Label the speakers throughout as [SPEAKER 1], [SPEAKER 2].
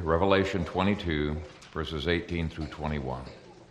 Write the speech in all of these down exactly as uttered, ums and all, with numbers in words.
[SPEAKER 1] Revelation twenty-two, verses eighteen through twenty-one.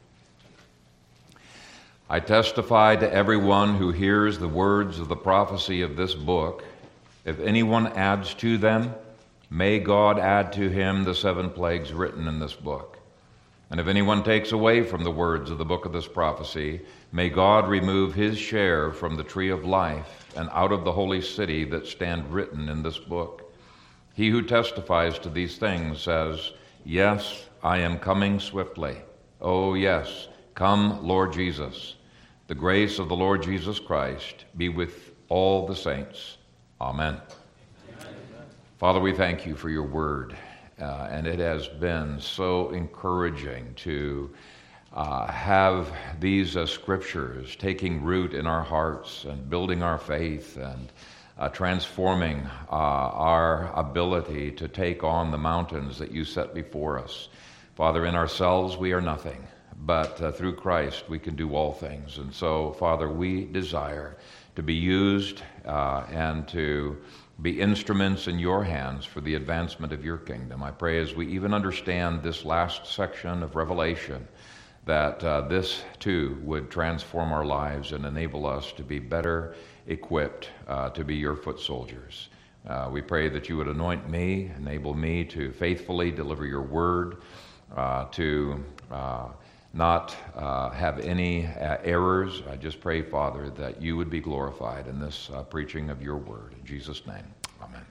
[SPEAKER 1] I testify to everyone who hears the words of the prophecy of this book. If anyone adds to them, may God add to him the seven plagues written in this book. And if anyone takes away from the words of the book of this prophecy, may God remove his share from the tree of life and out of the holy city that stand written in this book. He who testifies to these things says, "Yes, I am coming swiftly. Oh, yes, come, Lord Jesus. The grace of the Lord Jesus Christ be with all the saints. Amen." Amen. Father, we thank you for your word. Uh, and it has been so encouraging to uh, have these uh, scriptures taking root in our hearts and building our faith and uh, transforming uh, our ability to take on the mountains that you set before us. Father, in ourselves we are nothing, but uh, through Christ we can do all things. And so, Father, we desire to be used uh, and to be instruments in your hands for the advancement of your kingdom. I pray as we even understand this last section of Revelation, that uh, this too would transform our lives and enable us to be better equipped uh, to be your foot soldiers. Uh, we pray that you would anoint me, enable me to faithfully deliver your word, uh, to uh, not uh, have any uh, errors. I just pray, Father, that you would be glorified in this uh, preaching of your word. In Jesus' name, amen.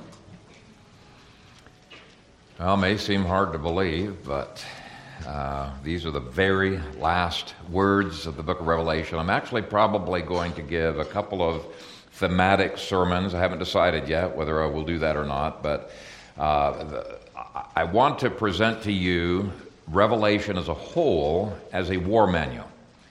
[SPEAKER 1] Well, it may seem hard to believe, but uh, these are the very last words of the book of Revelation. I'm actually probably going to give a couple of thematic sermons. I haven't decided yet whether I will do that or not, but uh, the, I want to present to you Revelation as a whole as a war manual.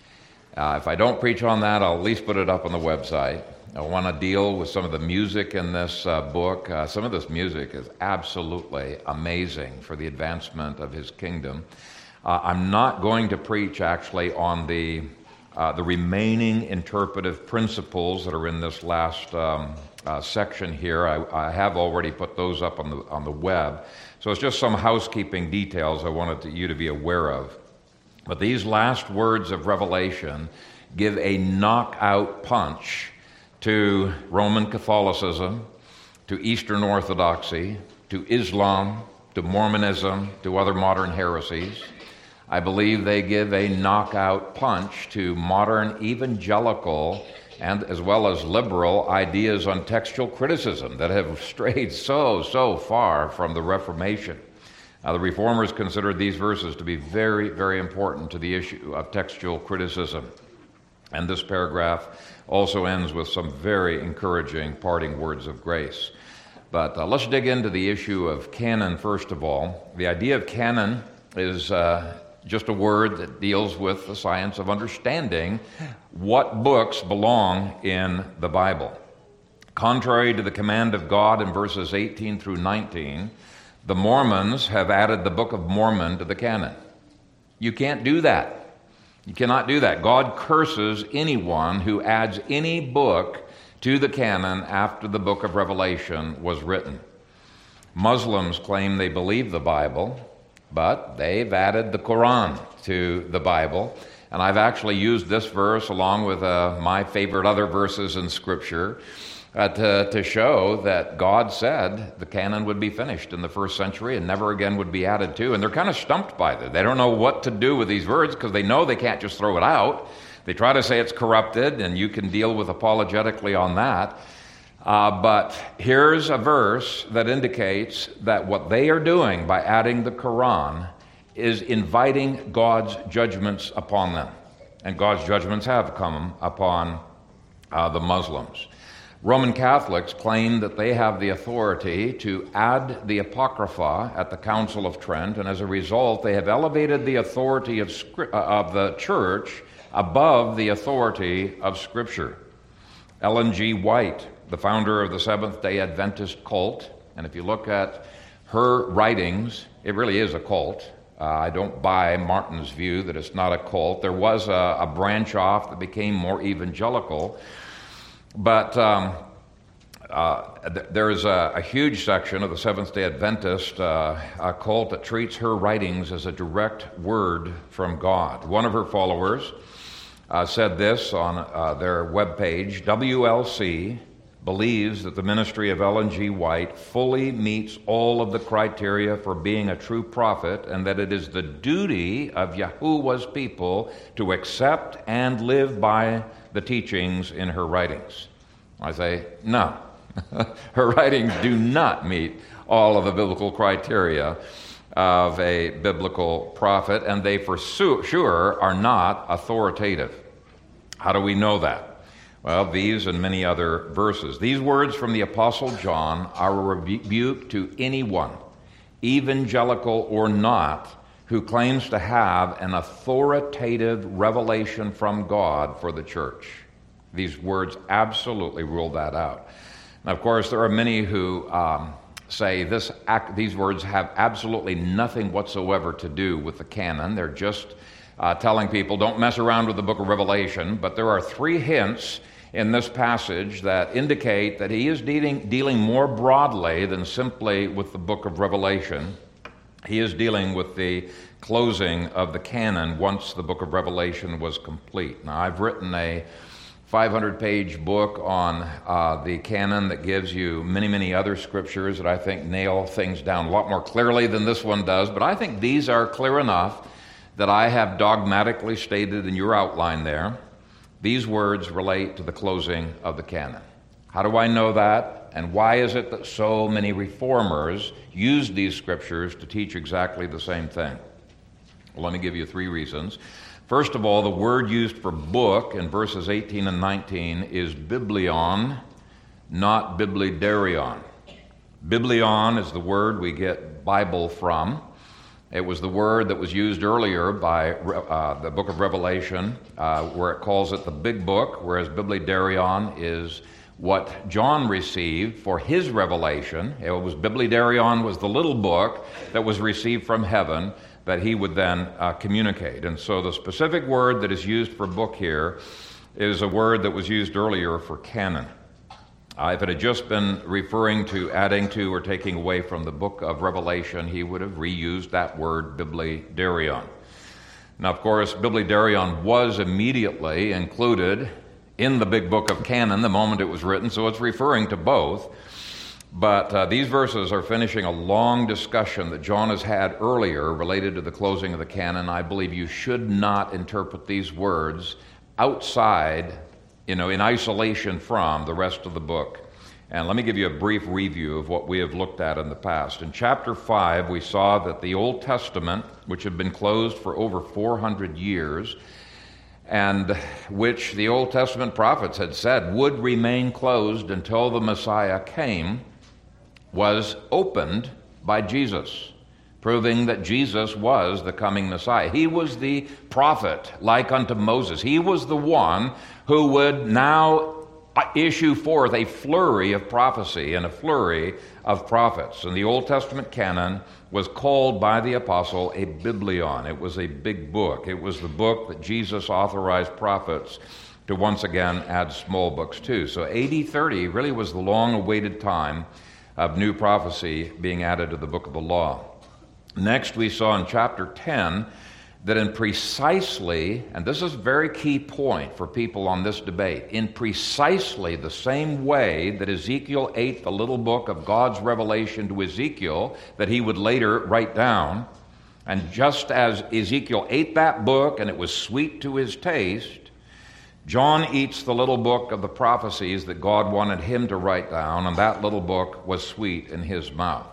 [SPEAKER 1] Uh, if I don't preach on that, I'll at least put it up on the website. I want to deal with some of the music in this uh, book. Uh, some of this music is absolutely amazing for the advancement of his kingdom. Uh, I'm not going to preach actually on the uh, the remaining interpretive principles that are in this last um, uh, section here. I, I have already put those up on the on the web. So it's just some housekeeping details I wanted to, you to be aware of. But these last words of Revelation give a knockout punch to Roman Catholicism, to Eastern Orthodoxy, to Islam, to Mormonism, to other modern heresies. I believe they give a knockout punch to modern evangelical and as well as liberal ideas on textual criticism that have strayed so, so far from the Reformation. Now, the Reformers considered these verses to be very, very important to the issue of textual criticism. And this paragraph also ends with some very encouraging parting words of grace. But uh, let's dig into the issue of canon first of all. The idea of canon is uh, just a word that deals with the science of understanding what books belong in the Bible. Contrary to the command of God in verses eighteen through nineteen, the Mormons have added the Book of Mormon to the canon. You can't do that. You cannot do that. God curses anyone who adds any book to the canon after the book of Revelation was written. Muslims claim they believe the Bible, but they've added the Quran to the Bible. And I've actually used this verse along with uh, my favorite other verses in Scripture uh, to, to show that God said the canon would be finished in the first century and never again would be added to. And they're kind of stumped by that. They don't know what to do with these words because they know they can't just throw it out. They try to say it's corrupted, and you can deal with apologetically on that. Uh, but here's a verse that indicates that what they are doing by adding the Quran is inviting God's judgments upon them. And God's judgments have come upon uh, the Muslims. Roman Catholics claim that they have the authority to add the Apocrypha at the Council of Trent, and as a result, they have elevated the authority of, script, uh, of the church above the authority of Scripture. Ellen G. White, the founder of the Seventh-day Adventist cult, and if you look at her writings, it really is a cult. Uh, I don't buy Martin's view that it's not a cult. There was a, a branch off that became more evangelical, but um, Uh, th- there's a, a huge section of the Seventh-day Adventist uh, a cult that treats her writings as a direct word from God. One of her followers uh, said this on uh, their webpage: W L C believes that the ministry of Ellen G. White fully meets all of the criteria for being a true prophet, and that it is the duty of Yahuwah's people to accept and live by the teachings in her writings. I say, no. Her writings do not meet all of the biblical criteria of a biblical prophet, and they for sure are not authoritative. How do we know that? Well, these and many other verses. These words from the Apostle John are a rebuke to anyone, evangelical or not, who claims to have an authoritative revelation from God for the church. These words absolutely rule that out. Now, of course, there are many who um, say this act, these words have absolutely nothing whatsoever to do with the canon. They're just uh, telling people, don't mess around with the book of Revelation. But there are three hints in this passage that indicate that he is dealing, dealing more broadly than simply with the book of Revelation. He is dealing with the closing of the canon once the book of Revelation was complete. Now, I've written a five hundred page book on uh, the canon that gives you many, many other scriptures that I think nail things down a lot more clearly than this one does. But I think these are clear enough that I have dogmatically stated in your outline there. These words relate to the closing of the canon. How do I know that? And why is it that so many reformers use these scriptures to teach exactly the same thing? Well, let me give you three reasons. First of all, the word used for book in verses eighteen and nineteen is biblion, not biblidarion. Biblion is the word we get Bible from. It was the word that was used earlier by uh, the book of Revelation, uh, where it calls it the big book, whereas biblidarion is what John received for his revelation. It was biblidarion was the little book that was received from heaven that he would then uh, communicate. And so the specific word that is used for book here is a word that was used earlier for canon. Uh, if it had just been referring to adding to or taking away from the book of Revelation, he would have reused that word biblidarion. Now, of course, biblidarion was immediately included in the big book of canon the moment it was written, so it's referring to both. But uh, these verses are finishing a long discussion that John has had earlier related to the closing of the canon. I believe you should not interpret these words outside, you know, in isolation from the rest of the book. And let me give you a brief review of what we have looked at in the past. In chapter five, we saw that the Old Testament, which had been closed for over four hundred years, and which the Old Testament prophets had said would remain closed until the Messiah came, was opened by Jesus, proving that Jesus was the coming Messiah. He was the prophet like unto Moses. He was the one who would now issue forth a flurry of prophecy and a flurry of prophets. And the Old Testament canon was called by the apostle a biblion. It was a big book. It was the book that Jesus authorized prophets to once again add small books to. So A D thirty really was the long-awaited time of new prophecy being added to the book of the law. Next, we saw in chapter ten that in precisely, and this is a very key point for people on this debate, in precisely the same way that Ezekiel ate the little book of God's revelation to Ezekiel that he would later write down, and just as Ezekiel ate that book and it was sweet to his taste, John eats the little book of the prophecies that God wanted him to write down, and that little book was sweet in his mouth.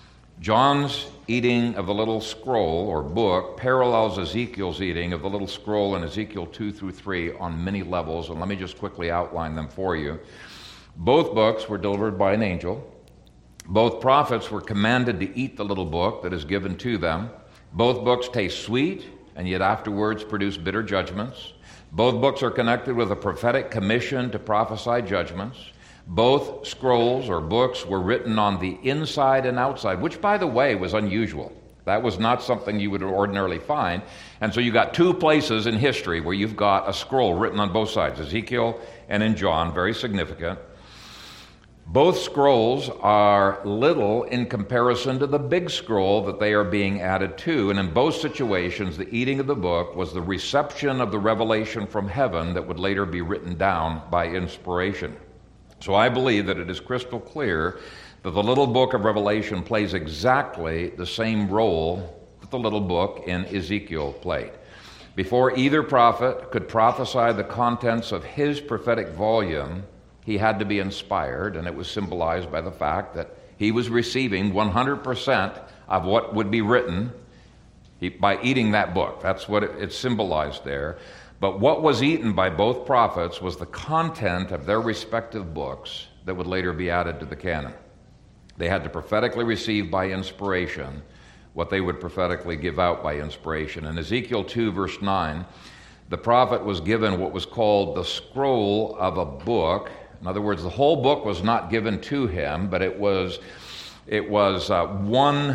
[SPEAKER 1] John's eating of the little scroll or book parallels Ezekiel's eating of the little scroll in Ezekiel two through three on many levels, and let me just quickly outline them for you. Both books were delivered by an angel. Both prophets were commanded to eat the little book that is given to them. Both books taste sweet, and yet afterwards produce bitter judgments. Both books are connected with a prophetic commission to prophesy judgments. Both scrolls or books were written on the inside and outside, which, by the way, was unusual. That was not something you would ordinarily find. And so you got two places in history where you've got a scroll written on both sides, Ezekiel and in John, very significant. Both scrolls are little in comparison to the big scroll that they are being added to, and in both situations, the eating of the book was the reception of the revelation from heaven that would later be written down by inspiration. So I believe that it is crystal clear that the little book of Revelation plays exactly the same role that the little book in Ezekiel played. Before either prophet could prophesy the contents of his prophetic volume, he had to be inspired, and it was symbolized by the fact that he was receiving one hundred percent of what would be written by eating that book. That's what it, it symbolized there. But what was eaten by both prophets was the content of their respective books that would later be added to the canon. They had to prophetically receive by inspiration what they would prophetically give out by inspiration. In Ezekiel two, verse nine, the prophet was given what was called the scroll of a book. In other words, the whole book was not given to him, but it was, it was uh, one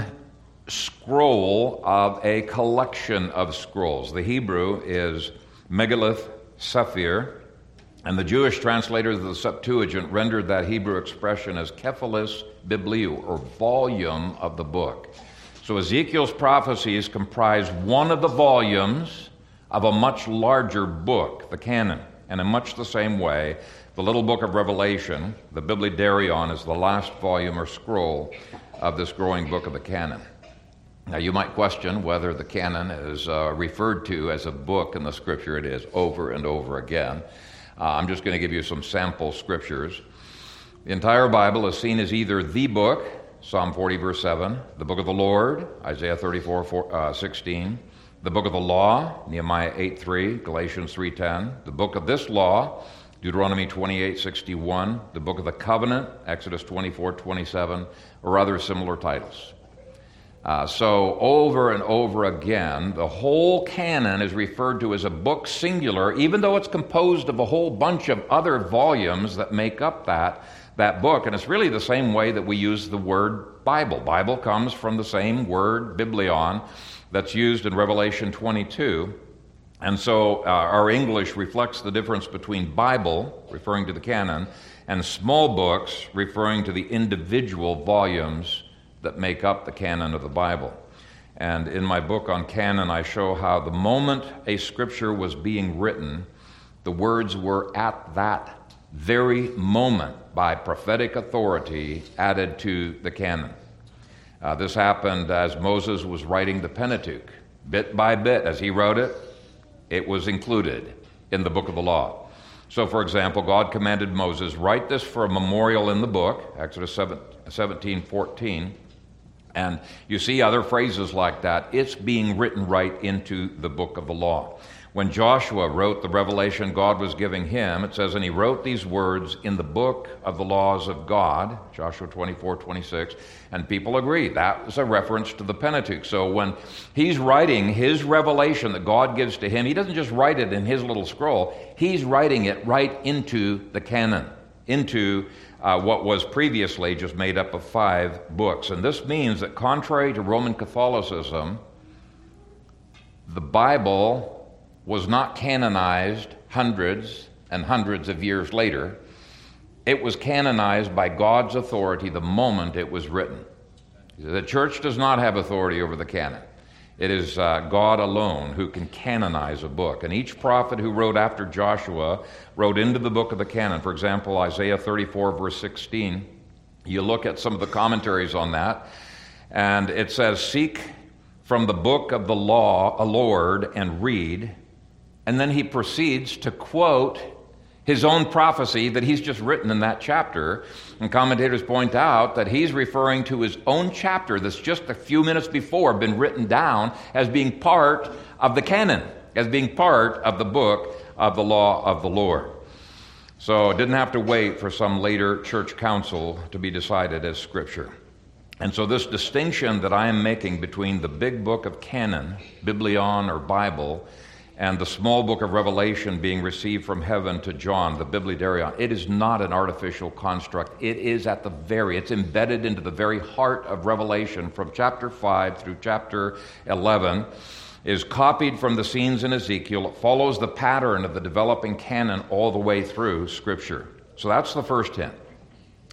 [SPEAKER 1] scroll of a collection of scrolls. The Hebrew is Megalith Sephir, and the Jewish translators of the Septuagint rendered that Hebrew expression as Kephalis Bibliou, or volume of the book. So Ezekiel's prophecies comprise one of the volumes of a much larger book, the canon. And in much the same way, the little book of Revelation, the Bibliodarion, is the last volume or scroll of this growing book of the canon. Now, you might question whether the canon is uh, referred to as a book in the Scripture. It is, over and over again. Uh, I'm just going to give you some sample scriptures. The entire Bible is seen as either the book, Psalm forty, verse seven, the book of the Lord, Isaiah thirty-four, sixteen, the book of the law, Nehemiah eight, three, Galatians three, ten, the book of this law, Deuteronomy twenty-eight, sixty-one, the book of the covenant, Exodus twenty-four, twenty-seven, or other similar titles. Uh, so over and over again, the whole canon is referred to as a book singular, even though it's composed of a whole bunch of other volumes that make up that, that book. And it's really the same way that we use the word Bible. Bible comes from the same word, biblion, that's used in Revelation twenty-two. And so uh, our English reflects the difference between Bible, referring to the canon, and small books, referring to the individual volumes that make up the canon of the Bible. And in my book on canon, I show how the moment a scripture was being written, the words were at that very moment by prophetic authority added to the canon. Uh, this happened as Moses was writing the Pentateuch. Bit by bit, as he wrote it, it was included in the book of the law. So, for example, God commanded Moses, write this for a memorial in the book, Exodus seventeen, fourteen. And you see other phrases like that. It's being written right into the book of the law. When Joshua wrote the revelation God was giving him, it says, and he wrote these words in the book of the laws of God, Joshua twenty-four, twenty-six, and people agree. That was a reference to the Pentateuch. So when he's writing his revelation that God gives to him, he doesn't just write it in his little scroll. He's writing it right into the canon, into Uh, what was previously just made up of five books. And this means that contrary to Roman Catholicism, the Bible was not canonized hundreds and hundreds of years later. It was canonized by God's authority the moment it was written. The church does not have authority over the canon. It is uh, God alone who can canonize a book. And each prophet who wrote after Joshua wrote into the book of the canon. For example, Isaiah thirty-four, verse sixteen. You look at some of the commentaries on that, and it says, seek from the book of the law a Lord and read. And then he proceeds to quote his own prophecy that he's just written in that chapter. And commentators point out that he's referring to his own chapter that's just a few minutes before been written down as being part of the canon, as being part of the book of the law of the Lord. So it didn't have to wait for some later church council to be decided as Scripture. And so this distinction that I am making between the big book of canon, Biblion or Bible, and the small book of Revelation being received from heaven to John, the Bibliodarion, it is not an artificial construct. It is at the very, it's embedded into the very heart of Revelation from chapter five through chapter eleven, is copied from the scenes in Ezekiel. It follows the pattern of the developing canon all the way through Scripture. So that's the first hint.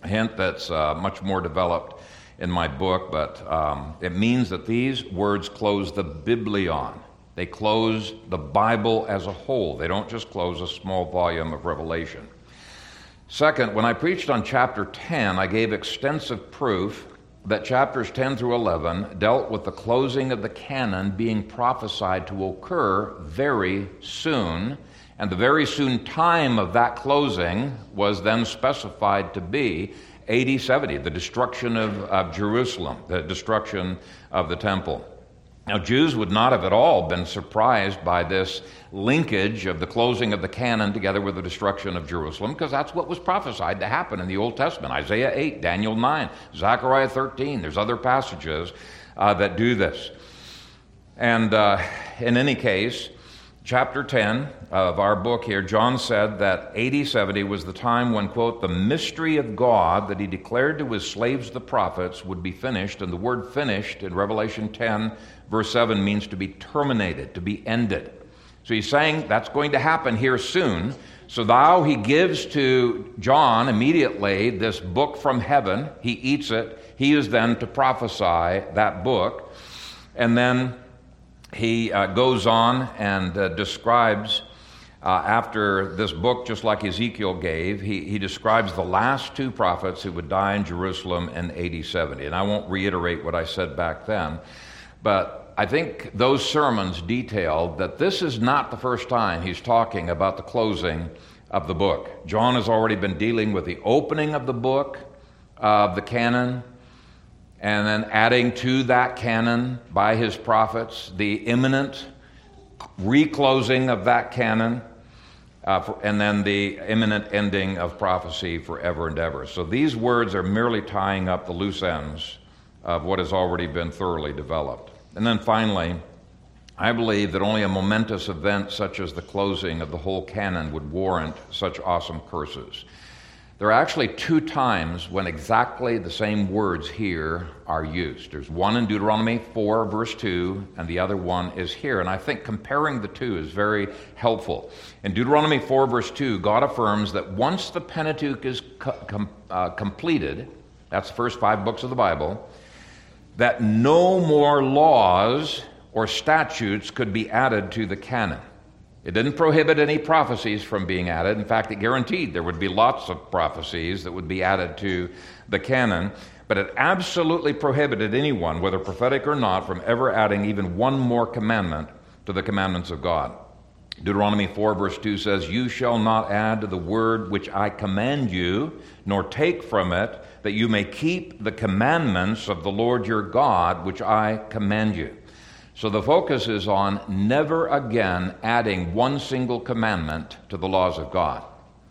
[SPEAKER 1] a hint that's uh, much more developed in my book, but um, it means that these words close the Biblion. They close the Bible as a whole. They don't just close a small volume of Revelation. Second, when I preached on chapter ten, I gave extensive proof that chapters ten through eleven dealt with the closing of the canon being prophesied to occur very soon, and the very soon time of that closing was then specified to be A D seventy, the destruction of, of Jerusalem, the destruction of the temple. Now, Jews would not have at all been surprised by this linkage of the closing of the canon together with the destruction of Jerusalem, because that's what was prophesied to happen in the Old Testament. Isaiah eight, Daniel nine, Zechariah thirteen. There's other passages uh, that do this. And uh, in any case, chapter ten of our book here, John said that A D seventy was the time when, quote, the mystery of God that he declared to his slaves the prophets would be finished. And the word finished in Revelation ten, verse seven, means to be terminated, to be ended. So he's saying that's going to happen here soon. So now he gives to John immediately this book from heaven. He eats it. He is then to prophesy that book. And then he uh, goes on and uh, describes, uh, after this book, just like Ezekiel gave, he, he describes the last two prophets who would die in Jerusalem in A D seventy. And I won't reiterate what I said back then, but I think those sermons detailed that this is not the first time he's talking about the closing of the book. John has already been dealing with the opening of the book, of the canon, and then adding to that canon by his prophets the imminent reclosing of that canon, uh, for, and then the imminent ending of prophecy forever and ever. So these words are merely tying up the loose ends of what has already been thoroughly developed. And then finally, I believe that only a momentous event such as the closing of the whole canon would warrant such awesome curses. There are actually two times when exactly the same words here are used. There's one in Deuteronomy four, verse two, and the other one is here. And I think comparing the two is very helpful. In Deuteronomy four, verse two, God affirms that once the Pentateuch is co- com- uh, completed, that's the first five books of the Bible, that no more laws or statutes could be added to the canon. It didn't prohibit any prophecies from being added. In fact, it guaranteed there would be lots of prophecies that would be added to the canon, but it absolutely prohibited anyone, whether prophetic or not, from ever adding even one more commandment to the commandments of God. Deuteronomy four, verse two says, "You shall not add to the word which I command you, nor take from it, that you may keep the commandments of the Lord your God, which I command you." So the focus is on never again adding one single commandment to the laws of God.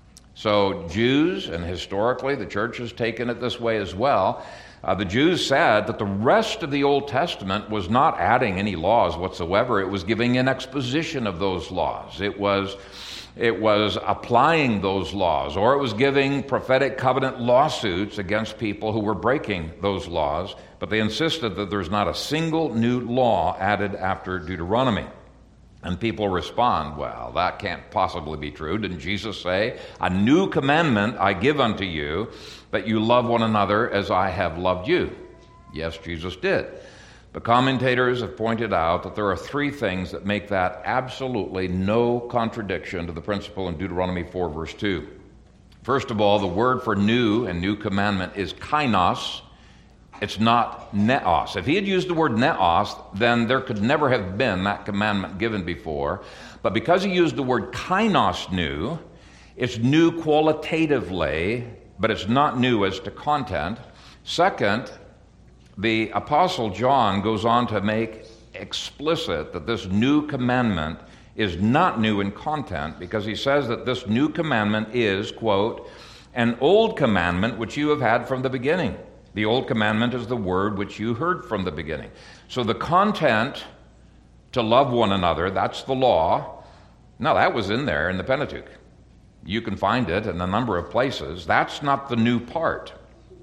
[SPEAKER 1] So Jews, and historically the church has taken it this way as well, uh, the Jews said that the rest of the Old Testament was not adding any laws whatsoever. It was giving an exposition of those laws. It was It was applying those laws, or it was giving prophetic covenant lawsuits against people who were breaking those laws, but they insisted that there's not a single new law added after Deuteronomy. And people respond, well, that can't possibly be true. Didn't Jesus say, "A new commandment I give unto you, that you love one another as I have loved you"? Yes, Jesus did. But commentators have pointed out that there are three things that make that absolutely no contradiction to the principle in Deuteronomy four, verse two. First of all, the word for new and new commandment is kainos. It's not neos. If he had used the word neos, then there could never have been that commandment given before. But because he used the word kainos new, it's new qualitatively, but it's not new as to content. Second, the Apostle John goes on to make explicit that this new commandment is not new in content, because he says that this new commandment is, quote, "an old commandment which you have had from the beginning." The old commandment is the word which you heard from the beginning. So the content to love one another, that's the law. No, that was in there in the Pentateuch. You can find it in a number of places. That's not the new part.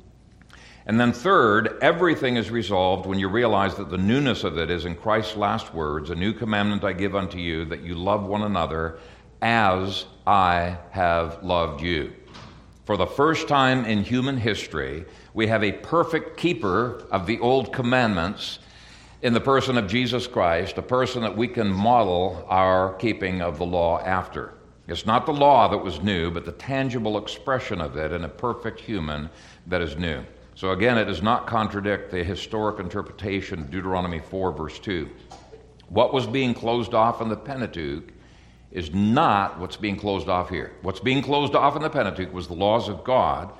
[SPEAKER 1] And then third, everything is resolved when you realize that the newness of it is in Christ's last words, "A new commandment I give unto you, that you love one another as I have loved you." For the first time in human history, we have a perfect keeper of the old commandments in the person of Jesus Christ, a person that we can model our keeping of the law after. It's not the law that was new, but the tangible expression of it in a perfect human that is new. So again, it does not contradict the historic interpretation of Deuteronomy four, verse two. What was being closed off in the Pentateuch is not what's being closed off here. What's being closed off in the Pentateuch was the laws of God.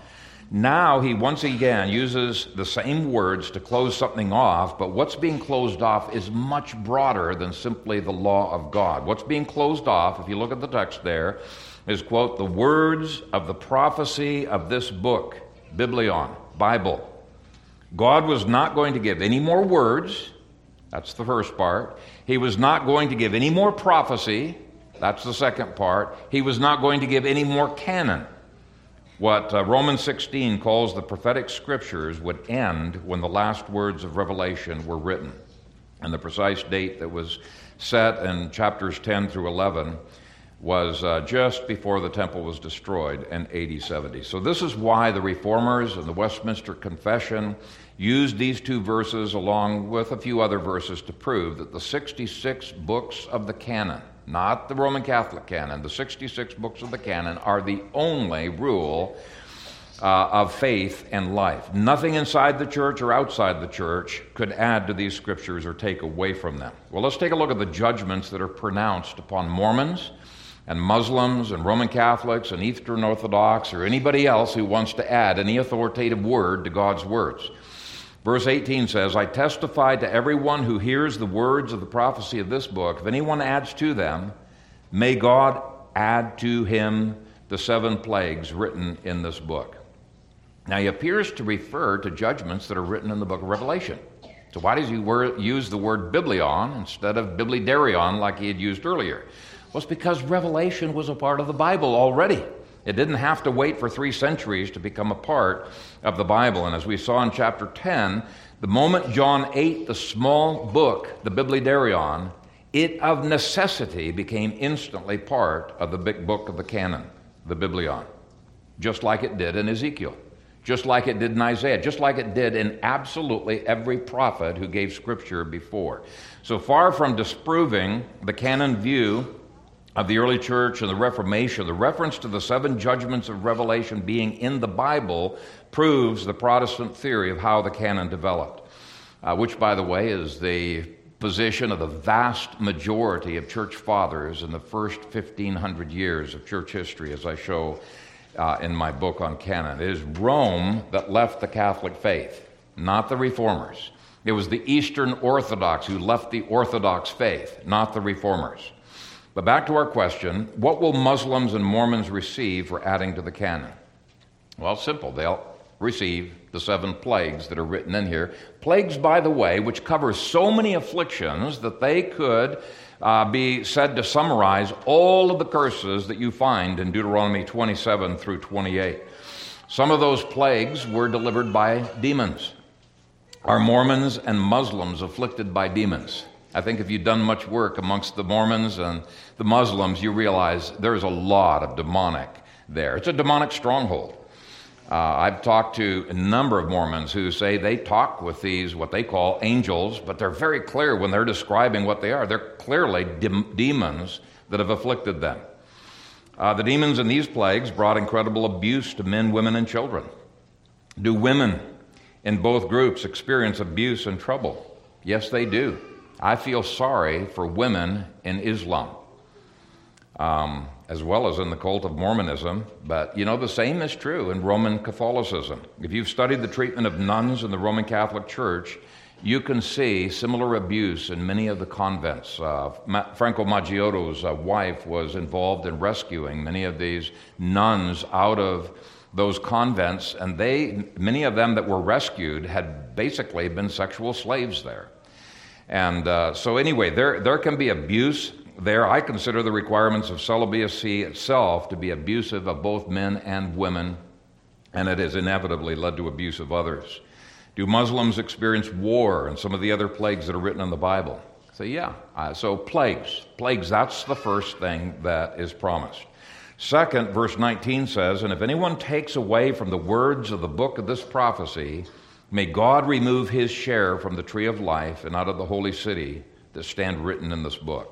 [SPEAKER 1] Now he once again uses the same words to close something off, but what's being closed off is much broader than simply the law of God. What's being closed off, if you look at the text there, is, quote, the words of the prophecy of this book, Biblion, Bible. God was not going to give any more words. That's the first part. He was not going to give any more prophecy. That's the second part. He was not going to give any more canon. What uh, Romans sixteen calls the prophetic scriptures would end when the last words of Revelation were written. And the precise date that was set in chapters ten through eleven was uh, just before the temple was destroyed in A D seventy. So this is why the Reformers and the Westminster Confession used these two verses along with a few other verses to prove that the sixty-six books of the canon, not the Roman Catholic canon, the sixty-six books of the canon are the only rule uh, of faith and life. Nothing inside the church or outside the church could add to these scriptures or take away from them. Well, let's take a look at the judgments that are pronounced upon Mormons and Muslims and Roman Catholics and Eastern Orthodox or anybody else who wants to add any authoritative word to God's words. Verse eighteen says, I testify to everyone who hears the words of the prophecy of this book. If anyone adds to them, may God add to him the seven plagues written in this book. Now, he appears to refer to judgments that are written in the book of Revelation. So why does he wor- use the word biblion instead of biblidarion like he had used earlier? Well, it's because Revelation was a part of the Bible already. It didn't have to wait for three centuries to become a part of the Bible. And as we saw in chapter ten, the moment John ate the small book, the biblidarion, it of necessity became instantly part of the big book of the canon, the biblion, just like it did in Ezekiel, just like it did in Isaiah, just like it did in absolutely every prophet who gave scripture before. So far from disproving the canon view of the early church and the Reformation, the reference to the seven judgments of Revelation being in the Bible proves the Protestant theory of how the canon developed, uh, which, by the way, is the position of the vast majority of church fathers in the first fifteen hundred years of church history, as I show uh, in my book on canon. It is Rome that left the Catholic faith, not the Reformers. It was the Eastern Orthodox who left the Orthodox faith, not the Reformers. But back to our question, what will Muslims and Mormons receive for adding to the canon? Well, it's simple. They'll receive the seven plagues that are written in here. Plagues, by the way, which cover so many afflictions that they could uh, be said to summarize all of the curses that you find in Deuteronomy twenty-seven through twenty-eight. Some of those plagues were delivered by demons. Are Mormons and Muslims afflicted by demons? I think if you've done much work amongst the Mormons and the Muslims, you realize there's a lot of demonic there. It's a demonic stronghold. Uh, I've talked to a number of Mormons who say they talk with these, what they call angels, but they're very clear when they're describing what they are. They're clearly de- demons that have afflicted them. Uh, the demons in these plagues brought incredible abuse to men, women, and children. Do women in both groups experience abuse and trouble? Yes, they do. I feel sorry for women in Islam, um, as well as in the cult of Mormonism. But, you know, the same is true in Roman Catholicism. If you've studied the treatment of nuns in the Roman Catholic Church, you can see similar abuse in many of the convents. Uh, Ma- Franco Maggiotto's uh, wife was involved in rescuing many of these nuns out of those convents, and they, many of them that were rescued had basically been sexual slaves there. And uh, so anyway, there there can be abuse there. I consider the requirements of celibacy itself to be abusive of both men and women, and it has inevitably led to abuse of others. Do Muslims experience war and some of the other plagues that are written in the Bible? So yeah, uh, so plagues. Plagues, that's the first thing that is promised. Second, verse nineteen says, "And if anyone takes away from the words of the book of this prophecy, may God remove his share from the tree of life and out of the holy city that stand written in this book."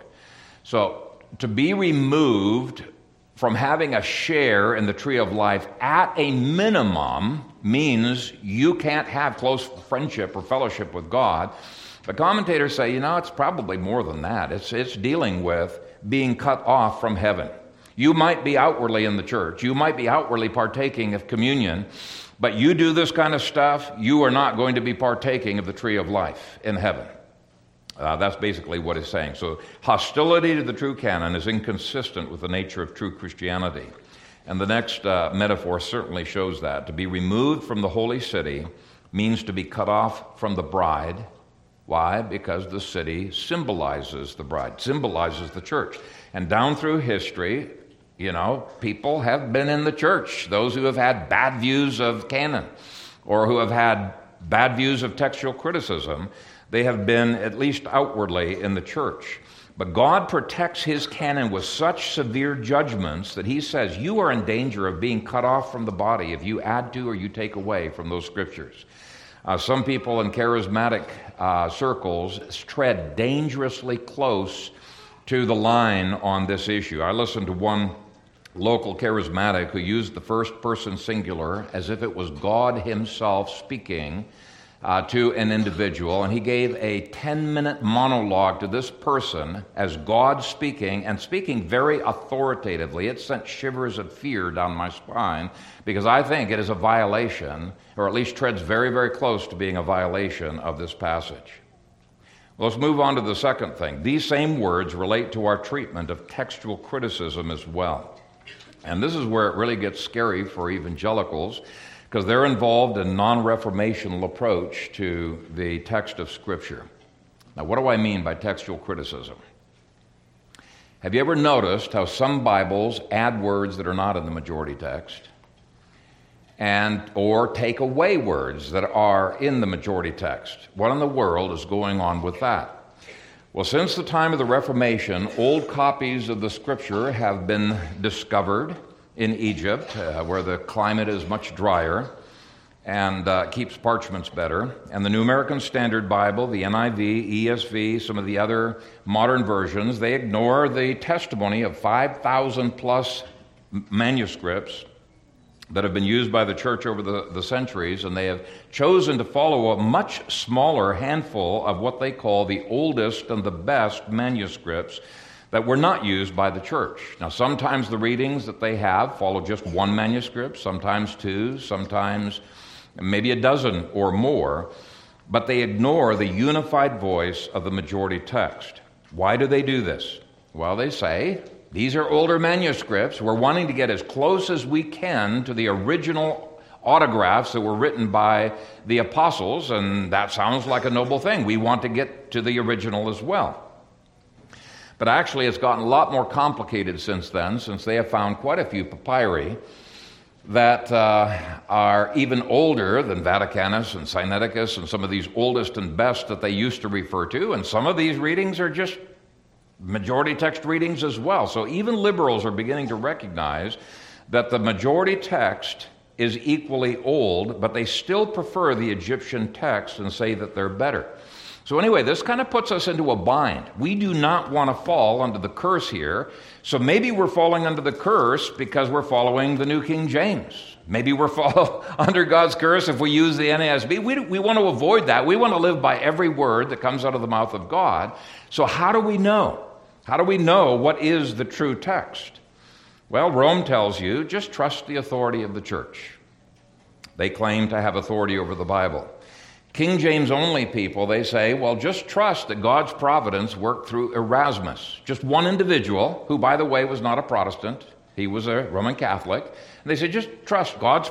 [SPEAKER 1] So, to be removed from having a share in the tree of life at a minimum means you can't have close friendship or fellowship with God. But commentators say, you know, it's probably more than that. It's, it's dealing with being cut off from heaven. You might be outwardly in the church. You might be outwardly partaking of communion, but you do this kind of stuff, you are not going to be partaking of the tree of life in heaven. Uh, that's basically what it's saying. So hostility to the true canon is inconsistent with the nature of true Christianity. And the next uh, metaphor certainly shows that. To be removed from the holy city means to be cut off from the bride. Why? Because the city symbolizes the bride, symbolizes the church. And down through history, you know, people have been in the church. Those who have had bad views of canon or who have had bad views of textual criticism, they have been, at least outwardly, in the church. But God protects his canon with such severe judgments that he says you are in danger of being cut off from the body if you add to or you take away from those scriptures. Uh, some people in charismatic uh, circles tread dangerously close to the line on this issue. I listened to one local charismatic who used the first person singular as if it was God himself speaking Uh, to an individual, and he gave a ten-minute monologue to this person as God speaking, and speaking very authoritatively. It sent shivers of fear down my spine, because I think it is a violation, or at least treads very, very close to being a violation of this passage. Well, let's move on to the second thing. These same words relate to our treatment of textual criticism as well. And this is where it really gets scary for evangelicals, because they're involved in a non-reformational approach to the text of Scripture. Now, what do I mean by textual criticism? Have you ever noticed how some Bibles add words that are not in the majority text, and or take away words that are in the majority text? What in the world is going on with that? Well, since the time of the Reformation, old copies of the Scripture have been discovered in Egypt, uh, where the climate is much drier and uh, keeps parchments better. And the New American Standard Bible, the N I V, E S V, some of the other modern versions, they ignore the testimony of five thousand plus manuscripts that have been used by the church over the, the centuries, and they have chosen to follow a much smaller handful of what they call the oldest and the best manuscripts that were not used by the church. Now, sometimes the readings that they have follow just one manuscript, sometimes two, sometimes maybe a dozen or more, but they ignore the unified voice of the majority text. Why do they do this? Well, they say, these are older manuscripts. We're wanting to get as close as we can to the original autographs that were written by the apostles, and that sounds like a noble thing. We want to get to the original as well. But actually, it's gotten a lot more complicated since then, since they have found quite a few papyri that uh, are even older than Vaticanus and Sinaiticus and some of these oldest and best that they used to refer to. And some of these readings are just majority text readings as well. So even liberals are beginning to recognize that the majority text is equally old, but they still prefer the Egyptian text and say that they're better. So anyway, this kind of puts us into a bind. We do not want to fall under the curse here. So maybe we're falling under the curse because we're following the New King James. Maybe we're fall under God's curse if we use the N A S B. We, we want to avoid that. We want to live by every word that comes out of the mouth of God. So how do we know? How do we know what is the true text? Well, Rome tells you, just trust the authority of the church. They claim to have authority over the Bible. King James only people, they say, well, just trust that God's providence worked through Erasmus, just one individual, who, by the way, was not a Protestant. He was a Roman Catholic. And they say, just trust God's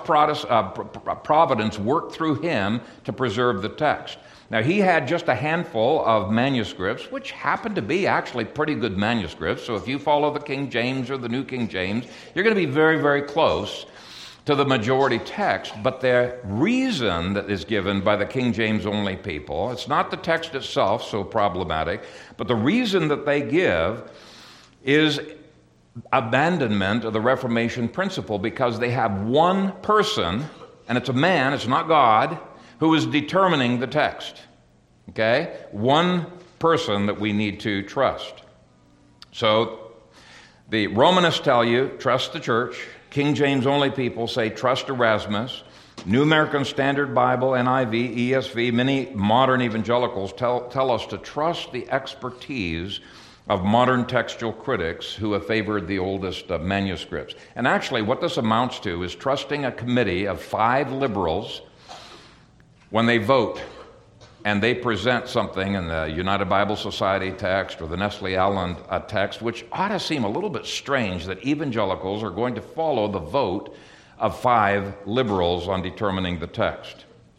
[SPEAKER 1] providence worked through him to preserve the text. Now, he had just a handful of manuscripts, which happened to be actually pretty good manuscripts. So if you follow the King James or the New King James, you're going to be very, very close to the majority text. But the reason that is given by the King James only people, it's not the text itself so problematic, but the reason that they give is abandonment of the Reformation principle because they have one person, and it's a man, it's not God, who is determining the text. Okay? One person that we need to trust. So the Romanists tell you, trust the church. King James only people say, trust Erasmus. New American Standard Bible, N I V, E S V, many modern evangelicals tell, tell us to trust the expertise of modern textual critics who have favored the oldest uh, manuscripts. And actually, what this amounts to is trusting a committee of five liberals when they vote and they present something in the United Bible Society text or the Nestle Aland uh, text, which ought to seem a little bit strange that evangelicals are going to follow the vote of five liberals on determining the text.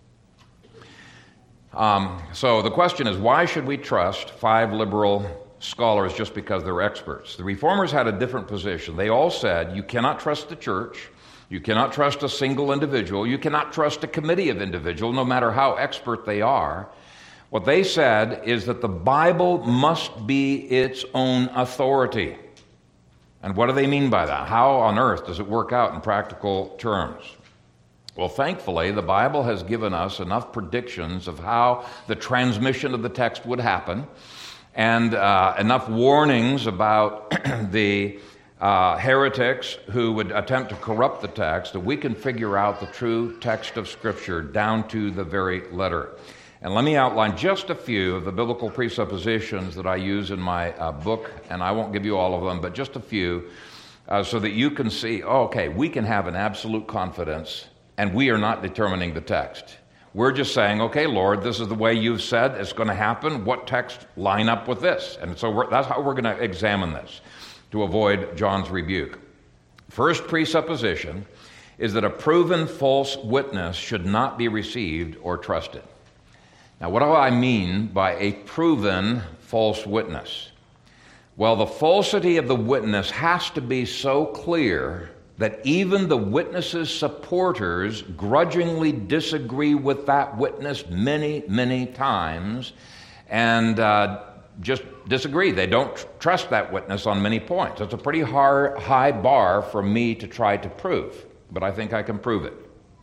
[SPEAKER 1] Um, so the question is, why should we trust five liberal scholars just because they're experts? The Reformers had a different position. They all said, you cannot trust the church, you cannot trust a single individual, you cannot trust a committee of individuals, no matter how expert they are. What they said is that the Bible must be its own authority. And what do they mean by that? How on earth does it work out in practical terms? Well, thankfully, the Bible has given us enough predictions of how the transmission of the text would happen, and uh, enough warnings about the uh, heretics who would attempt to corrupt the text that we can figure out the true text of Scripture down to the very letter. And let me outline just a few of the biblical presuppositions that I use in my uh, book, and I won't give you all of them, but just a few, uh, so that you can see, oh, okay, we can have an absolute confidence, and we are not determining the text. We're just saying, okay, Lord, this is the way you've said it's going to happen. What text line up with this? And so we're, that's how we're going to examine this to avoid John's rebuke. First presupposition is that a proven false witness should not be received or trusted. Now, what do I mean by a proven false witness? Well, the falsity of the witness has to be so clear that even the witness's supporters grudgingly disagree with that witness many, many times and uh, just disagree. They don't tr- trust that witness on many points. It's a pretty hard, high bar for me to try to prove, but I think I can prove it.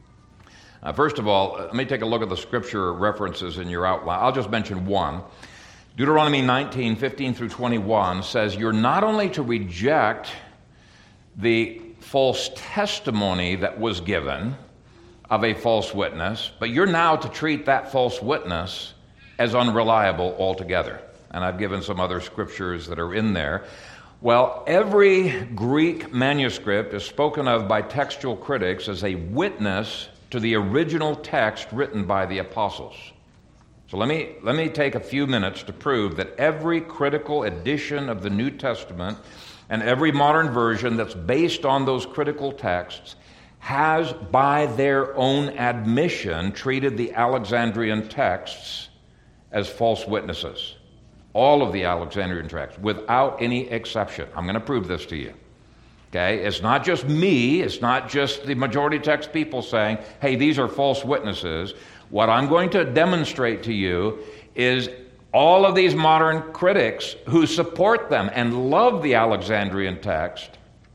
[SPEAKER 1] Uh, first of all, let me take a look at the scripture references in your outline. I'll just mention one. Deuteronomy nineteen, fifteen through twenty-one says, you're not only to reject the false testimony that was given of a false witness, but you're now to treat that false witness as unreliable altogether. And I've given some other scriptures that are in there. Well, every Greek manuscript is spoken of by textual critics as a witness to the original text written by the apostles. So let me, let me take a few minutes to prove that every critical edition of the New Testament and every modern version that's based on those critical texts has, by their own admission, treated the Alexandrian texts as false witnesses. All of the Alexandrian texts, without any exception. I'm going to prove this to you. Okay, it's not just me, it's not just the majority text people saying, hey, these are false witnesses. What I'm going to demonstrate to you is all of these modern critics who support them and love the Alexandrian text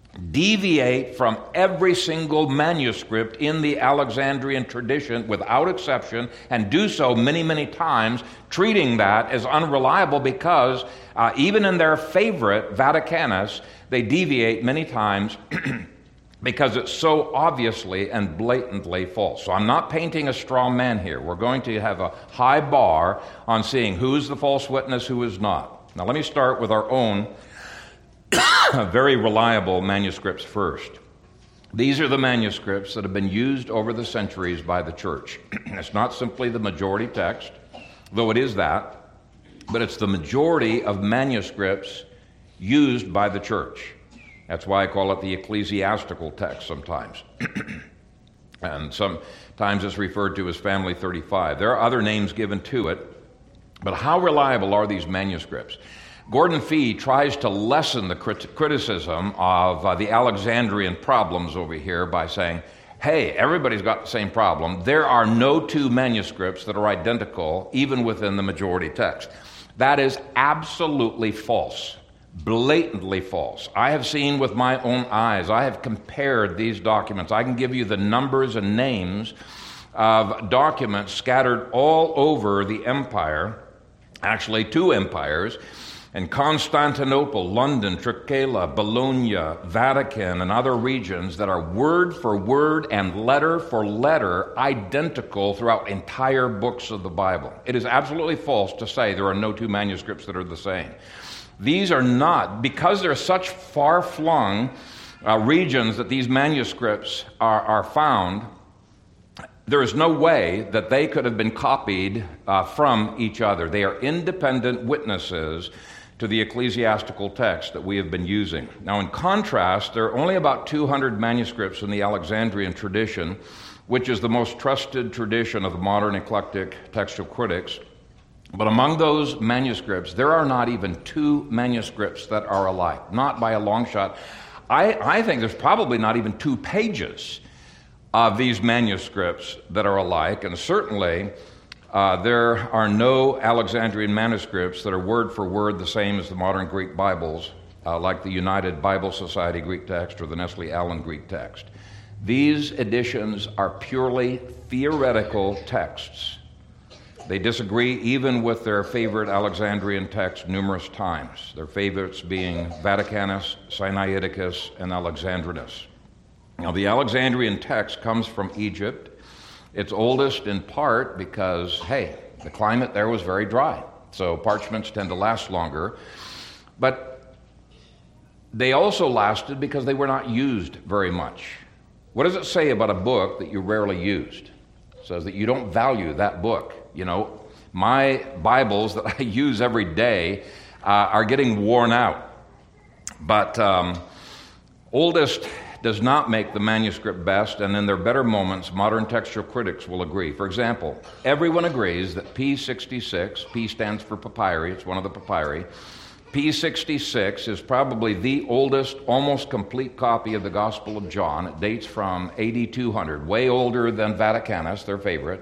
[SPEAKER 1] deviate from every single manuscript in the Alexandrian tradition without exception, and do so many, many times, treating that as unreliable because uh, even in their favorite, Vaticanus, they deviate many times because it's so obviously and blatantly false. So I'm not painting a straw man here. We're going to have a high bar on seeing who's the false witness, who is not. Now let me start with our own very reliable manuscripts first. These are the manuscripts that have been used over the centuries by the church. It's not simply the majority text, though it is that, but it's the majority of manuscripts used by the church. That's why I call it the ecclesiastical text sometimes. And sometimes it's referred to as Family thirty-five. There are other names given to it, but how reliable are these manuscripts? Gordon Fee tries to lessen the crit- criticism of uh, the Alexandrian problems over here by saying, hey, everybody's got the same problem. There are no two manuscripts that are identical, even within the majority text. That is absolutely false. blatantly false. I have seen with my own eyes. I have compared these documents. I can give you the numbers and names of documents scattered all over the empire, actually two empires, in Constantinople, London, Tríchela, Bologna, Vatican, and other regions that are word for word and letter for letter identical throughout entire books of the Bible. It is absolutely false to say there are no two manuscripts that are the same. These are not, because they're such far-flung uh, regions that these manuscripts are, are found, there is no way that they could have been copied uh, from each other. They are independent witnesses to the ecclesiastical text that we have been using. Now, in contrast, there are only about two hundred manuscripts in the Alexandrian tradition, which is the most trusted tradition of the modern eclectic textual critics. But among those manuscripts, there are not even two manuscripts that are alike, not by a long shot. I, I think there's probably not even two pages of these manuscripts that are alike, and certainly uh, there are no Alexandrian manuscripts that are word for word the same as the modern Greek Bibles, uh, like the United Bible Society Greek text or the Nestle Allen Greek text. These editions are purely theoretical texts. They disagree even with their favorite Alexandrian text numerous times, their favorites being Vaticanus, Sinaiticus, and Alexandrinus. Now, the Alexandrian text comes from Egypt. It's oldest in part because, hey, the climate there was very dry, so parchments tend to last longer. But they also lasted because they were not used very much. What does it say about a book that you rarely used? It says that you don't value that book. You know, my Bibles that I use every day uh, are getting worn out. But um, oldest does not make the manuscript best, and in their better moments, modern textual critics will agree. For example, everyone agrees that P sixty-six, P stands for papyri, it's one of the papyri, P sixty-six is probably the oldest, almost complete copy of the Gospel of John. It dates from A D two hundred, way older than Vaticanus, their favorite.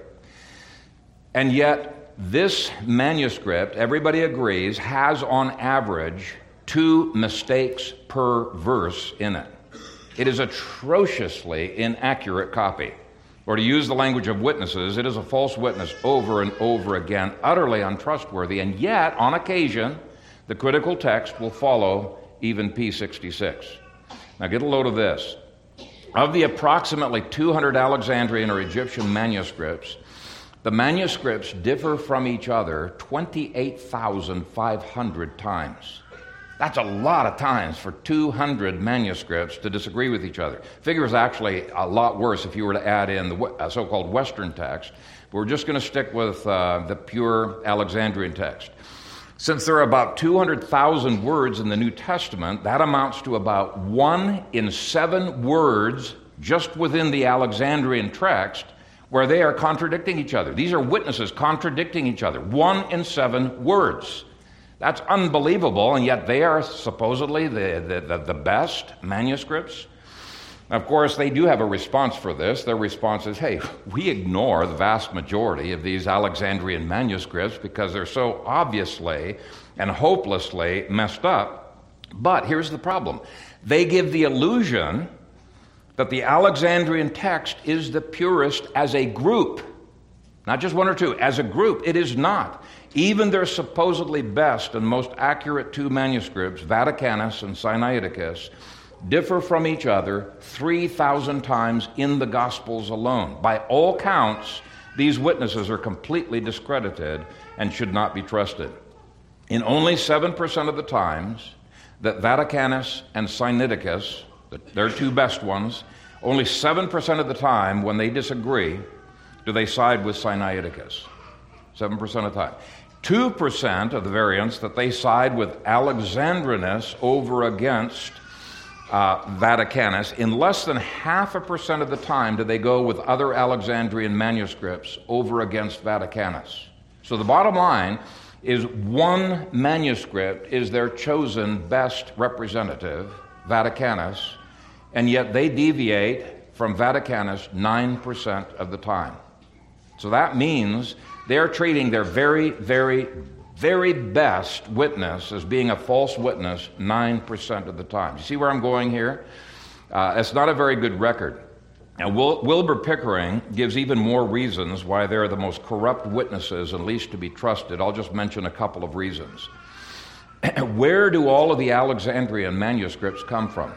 [SPEAKER 1] And yet, this manuscript, everybody agrees, has on average two mistakes per verse in it. It is atrociously inaccurate copy. Or to use the language of witnesses, it is a false witness over and over again, utterly untrustworthy. And yet, on occasion, the critical text will follow even P sixty-six. Now get a load of this. Of the approximately two hundred Alexandrian or Egyptian manuscripts, the manuscripts differ from each other twenty-eight thousand five hundred times. That's a lot of times for two hundred manuscripts to disagree with each other. Figure is actually a lot worse if you were to add in the so-called Western text. But we're just going to stick with uh, the pure Alexandrian text. Since there are about two hundred thousand words in the New Testament, that amounts to about one in seven words just within the Alexandrian text where they are contradicting each other. These are witnesses contradicting each other. One in seven words. That's unbelievable, and yet they are supposedly the, the, the, the best manuscripts. Of course, they do have a response for this. Their response is, hey, we ignore the vast majority of these Alexandrian manuscripts because they're so obviously and hopelessly messed up. But here's the problem. They give the illusion that the Alexandrian text is the purest as a group. Not just one or two, as a group. It is not. Even their supposedly best and most accurate two manuscripts, Vaticanus and Sinaiticus, differ from each other three thousand times in the Gospels alone. By all counts, these witnesses are completely discredited and should not be trusted. In only seven percent of the times that Vaticanus and Sinaiticus, their two best ones, only seven percent of the time when they disagree do they side with Sinaiticus. seven percent of the time. two percent of the variants that they side with Alexandrinus over against uh, Vaticanus. In less than half a percent of the time do they go with other Alexandrian manuscripts over against Vaticanus. So the bottom line is one manuscript is their chosen best representative, Vaticanus, and yet they deviate from Vaticanus nine percent of the time. So that means they're treating their very, very very best witness as being a false witness nine percent of the time. You see where I'm going here? Uh, it's not a very good record. Now, Wil- Wilbur Pickering gives even more reasons why they're the most corrupt witnesses and least to be trusted. I'll just mention a couple of reasons. Where do all of the Alexandrian manuscripts come from?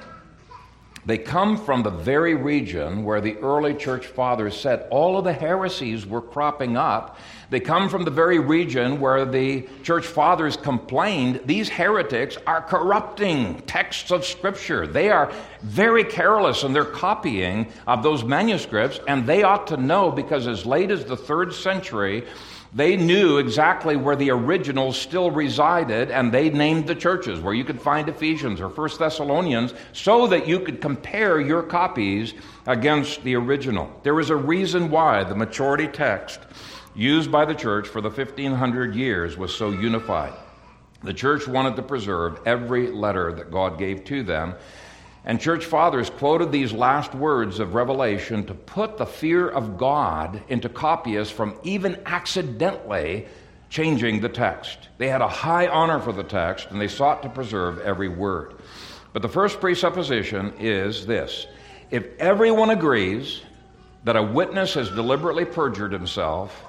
[SPEAKER 1] They come from the very region where the early church fathers said all of the heresies were cropping up. They come from the very region where the church fathers complained these heretics are corrupting texts of Scripture. They are very careless in their copying of those manuscripts, and they ought to know because as late as the third century, they knew exactly where the originals still resided, and they named the churches where you could find Ephesians or First Thessalonians so that you could compare your copies against the original. There is a reason why the majority text used by the church for the fifteen hundred years was so unified. The church wanted to preserve every letter that God gave to them. And church fathers quoted these last words of Revelation to put the fear of God into copyists from even accidentally changing the text. They had a high honor for the text, and they sought to preserve every word. But the first presupposition is this: if everyone agrees that a witness has deliberately perjured himself,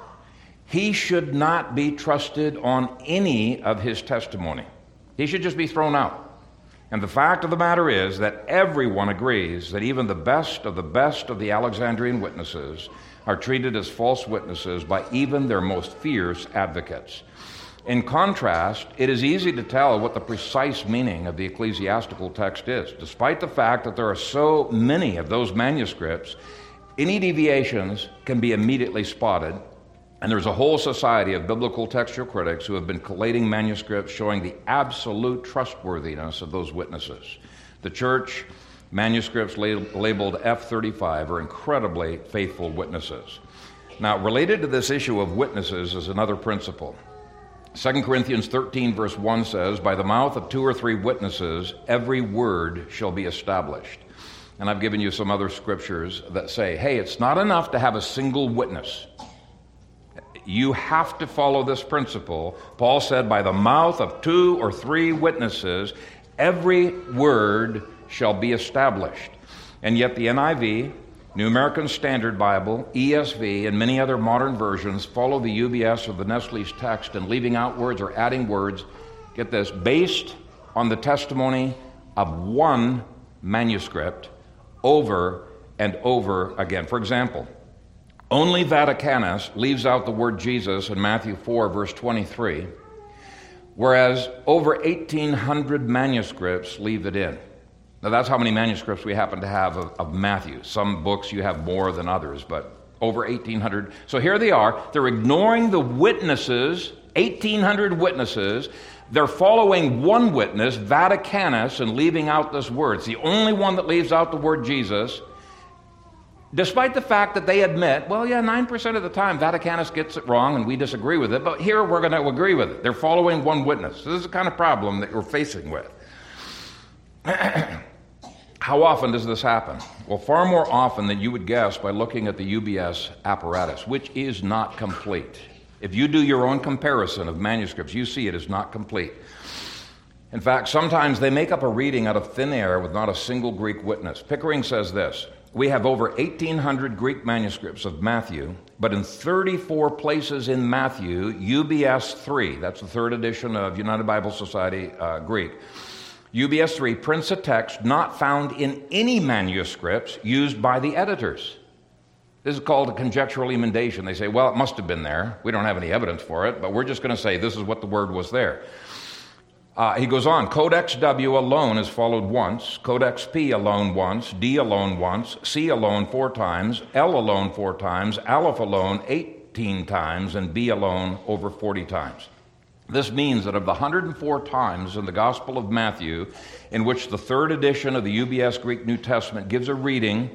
[SPEAKER 1] he should not be trusted on any of his testimony. He should just be thrown out. And the fact of the matter is that everyone agrees that even the best of the best of the Alexandrian witnesses are treated as false witnesses by even their most fierce advocates. In contrast, it is easy to tell what the precise meaning of the ecclesiastical text is. Despite the fact that there are so many of those manuscripts, any deviations can be immediately spotted. And there's a whole society of biblical textual critics who have been collating manuscripts showing the absolute trustworthiness of those witnesses. The church manuscripts lab- labeled F thirty-five are incredibly faithful witnesses. Now, related to this issue of witnesses is another principle. Second Corinthians thirteen verse one says, "By the mouth of two or three witnesses, every word shall be established." And I've given you some other scriptures that say, hey, it's not enough to have a single witness. You have to follow this principle. Paul said, by the mouth of two or three witnesses, every word shall be established. And yet the N I V, New American Standard Bible, E S V, and many other modern versions follow the U B S or the Nestle's text and leaving out words or adding words, get this, based on the testimony of one manuscript over and over again. For example, only Vaticanus leaves out the word Jesus in Matthew four, verse twenty-three, whereas over eighteen hundred manuscripts leave it in. Now, that's how many manuscripts we happen to have of, of Matthew. Some books you have more than others, but over eighteen hundred. So here they are. They're ignoring the witnesses, eighteen hundred witnesses. They're following one witness, Vaticanus, and leaving out this word. It's the only one that leaves out the word Jesus. Despite the fact that they admit, well, yeah, nine percent of the time Vaticanus gets it wrong and we disagree with it, but here we're going to agree with it. They're following one witness. This is the kind of problem that you're facing with. How often does this happen? Well, far more often than you would guess by looking at the U B S apparatus, which is not complete. If you do your own comparison of manuscripts, you see it is not complete. In fact, sometimes they make up a reading out of thin air with not a single Greek witness. Pickering says this: we have over eighteen hundred Greek manuscripts of Matthew, but in thirty-four places in Matthew, U B S three, that's the third edition of United Bible Society uh, Greek, U B S three prints a text not found in any manuscripts used by the editors. This is called a conjectural emendation. They say, well, it must have been there. We don't have any evidence for it, but we're just going to say this is what the word was there. Uh, he goes on, Codex W alone is followed once, Codex P alone once, D alone once, C alone four times, L alone four times, Aleph alone eighteen times, and B alone over forty times. This means that of the one hundred four times in the Gospel of Matthew in which the third edition of the U B S Greek New Testament gives a reading,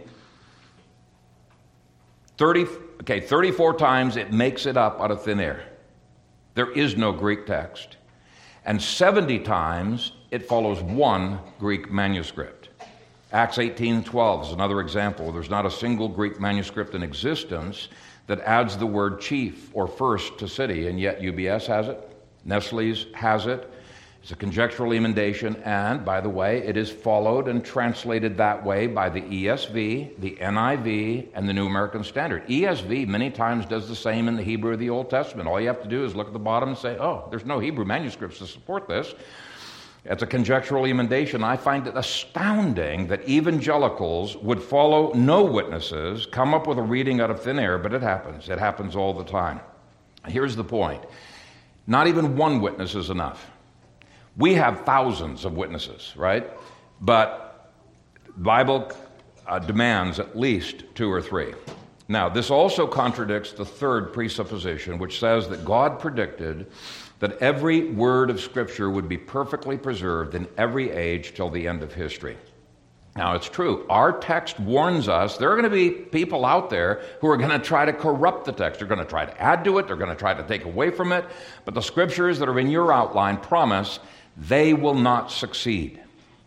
[SPEAKER 1] thirty, okay, thirty-four times it makes it up out of thin air. There is no Greek text. And seventy times it follows one Greek manuscript. Acts eighteen twelve is another example. There's not a single Greek manuscript in existence that adds the word chief or first to city, and yet U B S has it. Nestle's has it. It's a conjectural emendation, and, by the way, it is followed and translated that way by the E S V, the N I V, and the New American Standard. E S V many times does the same in the Hebrew of the Old Testament. All you have to do is look at the bottom and say, oh, there's no Hebrew manuscripts to support this. It's a conjectural emendation. I find it astounding that evangelicals would follow no witnesses, come up with a reading out of thin air, but it happens. It happens all the time. Here's the point. Not even one witness is enough. We have thousands of witnesses, right? But the Bible uh, demands at least two or three. Now, this also contradicts the third presupposition, which says that God predicted that every word of Scripture would be perfectly preserved in every age till the end of history. Now, it's true. Our text warns us there are going to be people out there who are going to try to corrupt the text. They're going to try to add to it. They're going to try to take away from it. But the Scriptures that are in your outline promise they will not succeed.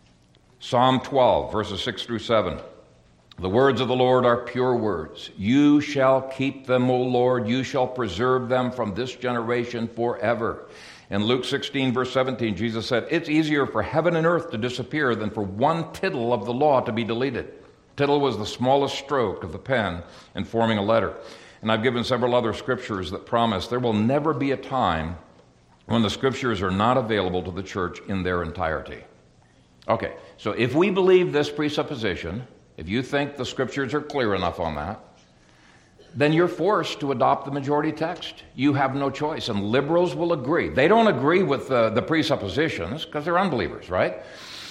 [SPEAKER 1] Psalm twelve, verses six through seven. The words of the Lord are pure words. You shall keep them, O Lord. You shall preserve them from this generation forever. In Luke sixteen, verse seventeen, Jesus said, it's easier for heaven and earth to disappear than for one tittle of the law to be deleted. Tittle was the smallest stroke of the pen in forming a letter. And I've given several other scriptures that promise there will never be a time when the Scriptures are not available to the church in their entirety. Okay, so if we believe this presupposition, if you think the Scriptures are clear enough on that, then you're forced to adopt the majority text. You have no choice, and liberals will agree. They don't agree with the, the presuppositions because they're unbelievers, right?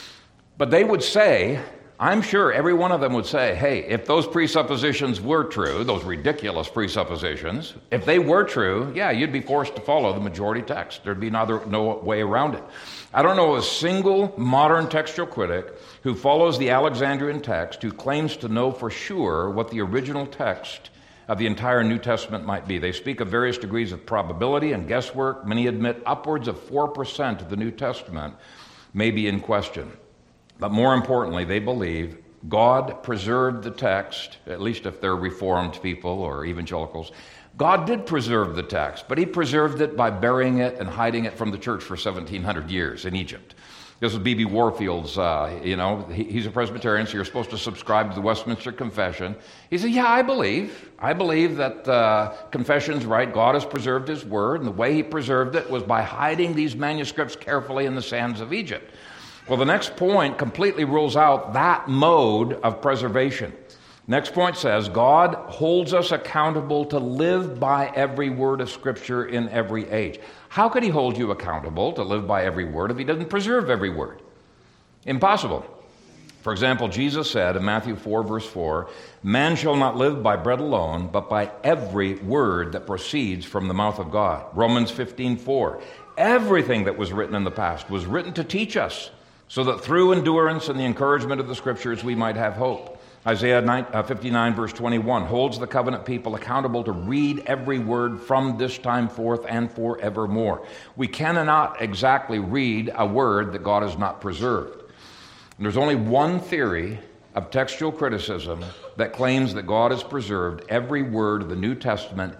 [SPEAKER 1] But they would say, I'm sure every one of them would say, hey, if those presuppositions were true, those ridiculous presuppositions, if they were true, yeah, you'd be forced to follow the majority text. There'd be no, other, no way around it. I don't know a single modern textual critic who follows the Alexandrian text who claims to know for sure what the original text of the entire New Testament might be. They speak of various degrees of probability and guesswork. Many admit upwards of four percent of the New Testament may be in question. But more importantly, they believe God preserved the text, at least if they're Reformed people or evangelicals. God did preserve the text, but he preserved it by burying it and hiding it from the church for seventeen hundred years in Egypt. This is B B Warfield's, uh, you know, he, he's a Presbyterian, so you're supposed to subscribe to the Westminster Confession. He said, yeah, I believe. I believe that uh, Confession's right. God has preserved his word, and the way he preserved it was by hiding these manuscripts carefully in the sands of Egypt. Well, the next point completely rules out that mode of preservation. Next point says, God holds us accountable to live by every word of Scripture in every age. How could he hold you accountable to live by every word if he doesn't preserve every word? Impossible. For example, Jesus said in Matthew four, verse four, man shall not live by bread alone, but by every word that proceeds from the mouth of God. Romans fifteen, four. Everything that was written in the past was written to teach us, so that through endurance and the encouragement of the Scriptures we might have hope. Isaiah fifty-nine, verse twenty-one, holds the covenant people accountable to read every word from this time forth and forevermore. We cannot exactly read a word that God has not preserved. And there's only one theory of textual criticism that claims that God has preserved every word of the New Testament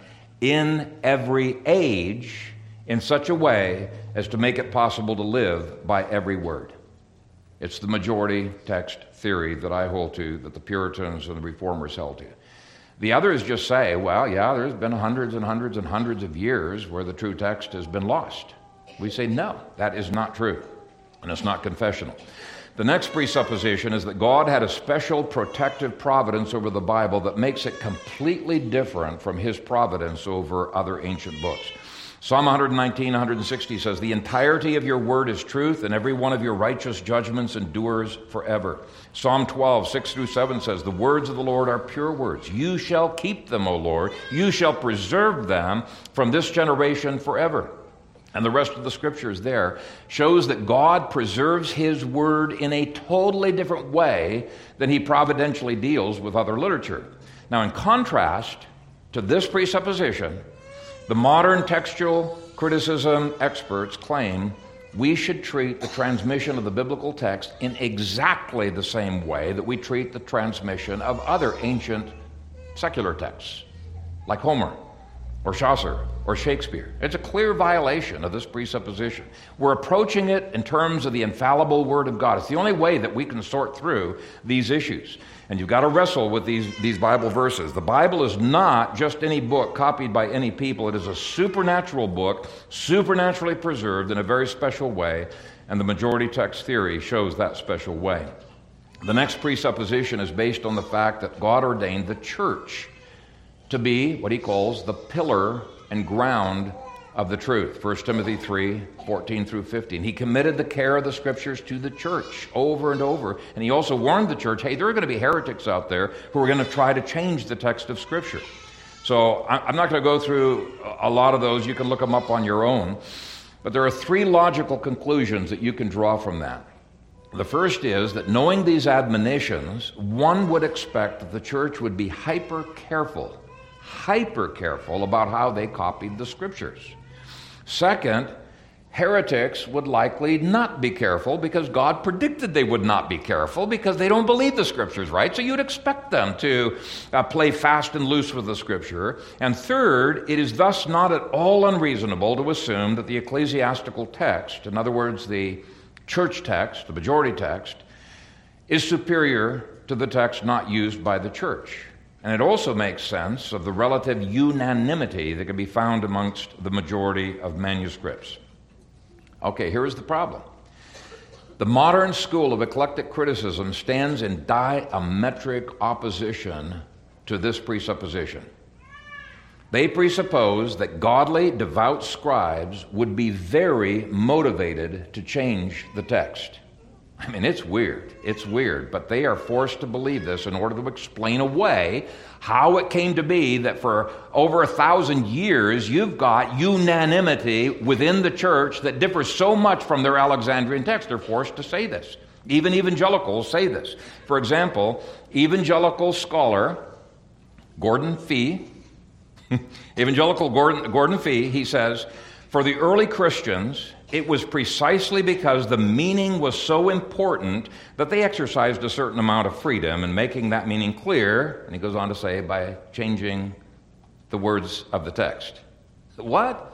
[SPEAKER 1] in every age in such a way as to make it possible to live by every word. It's the majority text theory that I hold to, that the Puritans and the Reformers held to. The others just say, well, yeah, there's been hundreds and hundreds and hundreds of years where the true text has been lost. We say, no, that is not true, and it's not confessional. The next presupposition is that God had a special protective providence over the Bible that makes it completely different from his providence over other ancient books. Psalm one nineteen, one sixty says, the entirety of your word is truth, and every one of your righteous judgments endures forever. Psalm twelve, six through seven says, the words of the Lord are pure words. You shall keep them, O Lord. You shall preserve them from this generation forever. And the rest of the scriptures there shows that God preserves his word in a totally different way than he providentially deals with other literature. Now, in contrast to this presupposition, the modern textual criticism experts claim we should treat the transmission of the biblical text in exactly the same way that we treat the transmission of other ancient secular texts, like Homer or Chaucer or Shakespeare. It's a clear violation of this presupposition. We're approaching it in terms of the infallible Word of God. It's the only way that we can sort through these issues. And you've got to wrestle with these, these Bible verses. The Bible is not just any book copied by any people. It is a supernatural book, supernaturally preserved in a very special way, and the majority text theory shows that special way. The next presupposition is based on the fact that God ordained the church to be what he calls the pillar and ground of the truth. First Timothy three, fourteen through fifteen. He committed the care of the Scriptures to the church over and over. And he also warned the church, hey, there are going to be heretics out there who are going to try to change the text of Scripture. So I'm not going to go through a lot of those. You can look them up on your own. But there are three logical conclusions that you can draw from that. The first is that knowing these admonitions, one would expect that the church would be hyper careful, hyper careful about how they copied the Scriptures. Second, heretics would likely not be careful because God predicted they would not be careful because they don't believe the Scriptures, right? So you'd expect them to uh, play fast and loose with the Scripture. And third, it is thus not at all unreasonable to assume that the ecclesiastical text, in other words, the church text, the majority text, is superior to the text not used by the church. And it also makes sense of the relative unanimity that can be found amongst the majority of manuscripts. Okay, here is the problem. The modern school of eclectic criticism stands in diametric opposition to this presupposition. They presuppose that godly, devout scribes would be very motivated to change the text. I mean, it's weird. It's weird, but they are forced to believe this in order to explain away how it came to be that for over a thousand years you've got unanimity within the church that differs so much from their Alexandrian text. They're forced to say this. Even evangelicals say this. For example, evangelical scholar Gordon Fee, evangelical Gordon, Gordon Fee, he says, for the early Christians, it was precisely because the meaning was so important that they exercised a certain amount of freedom in making that meaning clear, and he goes on to say, by changing the words of the text. What?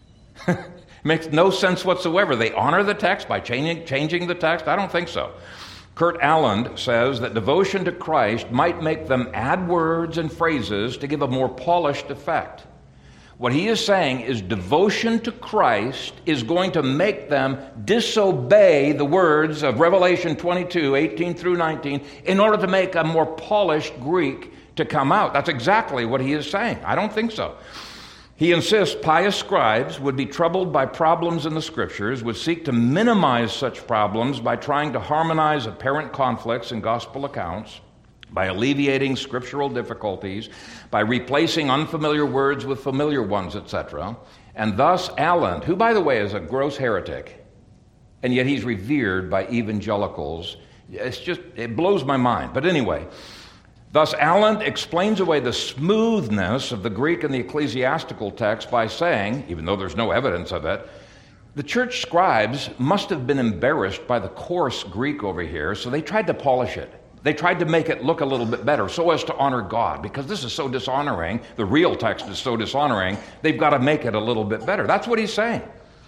[SPEAKER 1] Makes no sense whatsoever. They honor the text by changing, changing the text? I don't think so. Kurt Aland says that devotion to Christ might make them add words and phrases to give a more polished effect. What he is saying is devotion to Christ is going to make them disobey the words of Revelation twenty-two, eighteen through nineteen, in order to make a more polished Greek to come out. That's exactly what he is saying. I don't think so. He insists pious scribes would be troubled by problems in the Scriptures, would seek to minimize such problems by trying to harmonize apparent conflicts in gospel accounts, by alleviating scriptural difficulties, by replacing unfamiliar words with familiar ones, et cetera. And thus Aland, who, by the way, is a gross heretic, and yet he's revered by evangelicals. It's just, it blows my mind. But anyway, thus Aland explains away the smoothness of the Greek and the ecclesiastical text by saying, even though there's no evidence of it, the church scribes must have been embarrassed by the coarse Greek over here, so they tried to polish it. They tried to make it look a little bit better so as to honor God. Because this is so dishonoring, the real text is so dishonoring, they've got to make it a little bit better. That's what he's saying.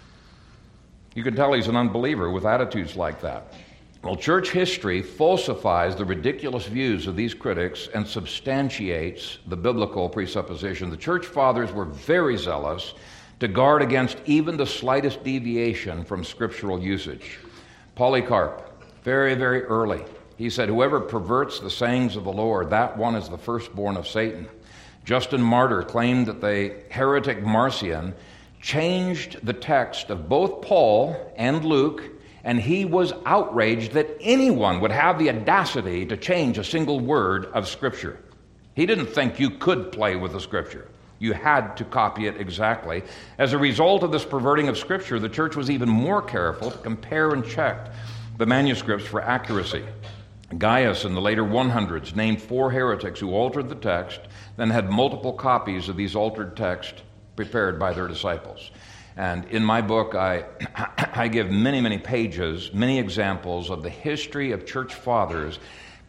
[SPEAKER 1] You can tell he's an unbeliever with attitudes like that. Well, church history falsifies the ridiculous views of these critics and substantiates the biblical presupposition. The church fathers were very zealous to guard against even the slightest deviation from scriptural usage. Polycarp, very, very early, he said, whoever perverts the sayings of the Lord, that one is the firstborn of Satan. Justin Martyr claimed that the heretic Marcion changed the text of both Paul and Luke, and he was outraged that anyone would have the audacity to change a single word of Scripture. He didn't think you could play with the Scripture. You had to copy it exactly. As a result of this perverting of Scripture, the church was even more careful to compare and check the manuscripts for accuracy. Gaius in the later hundreds named four heretics who altered the text, then had multiple copies of these altered texts prepared by their disciples. And in my book, I, I give many, many pages, many examples of the history of church fathers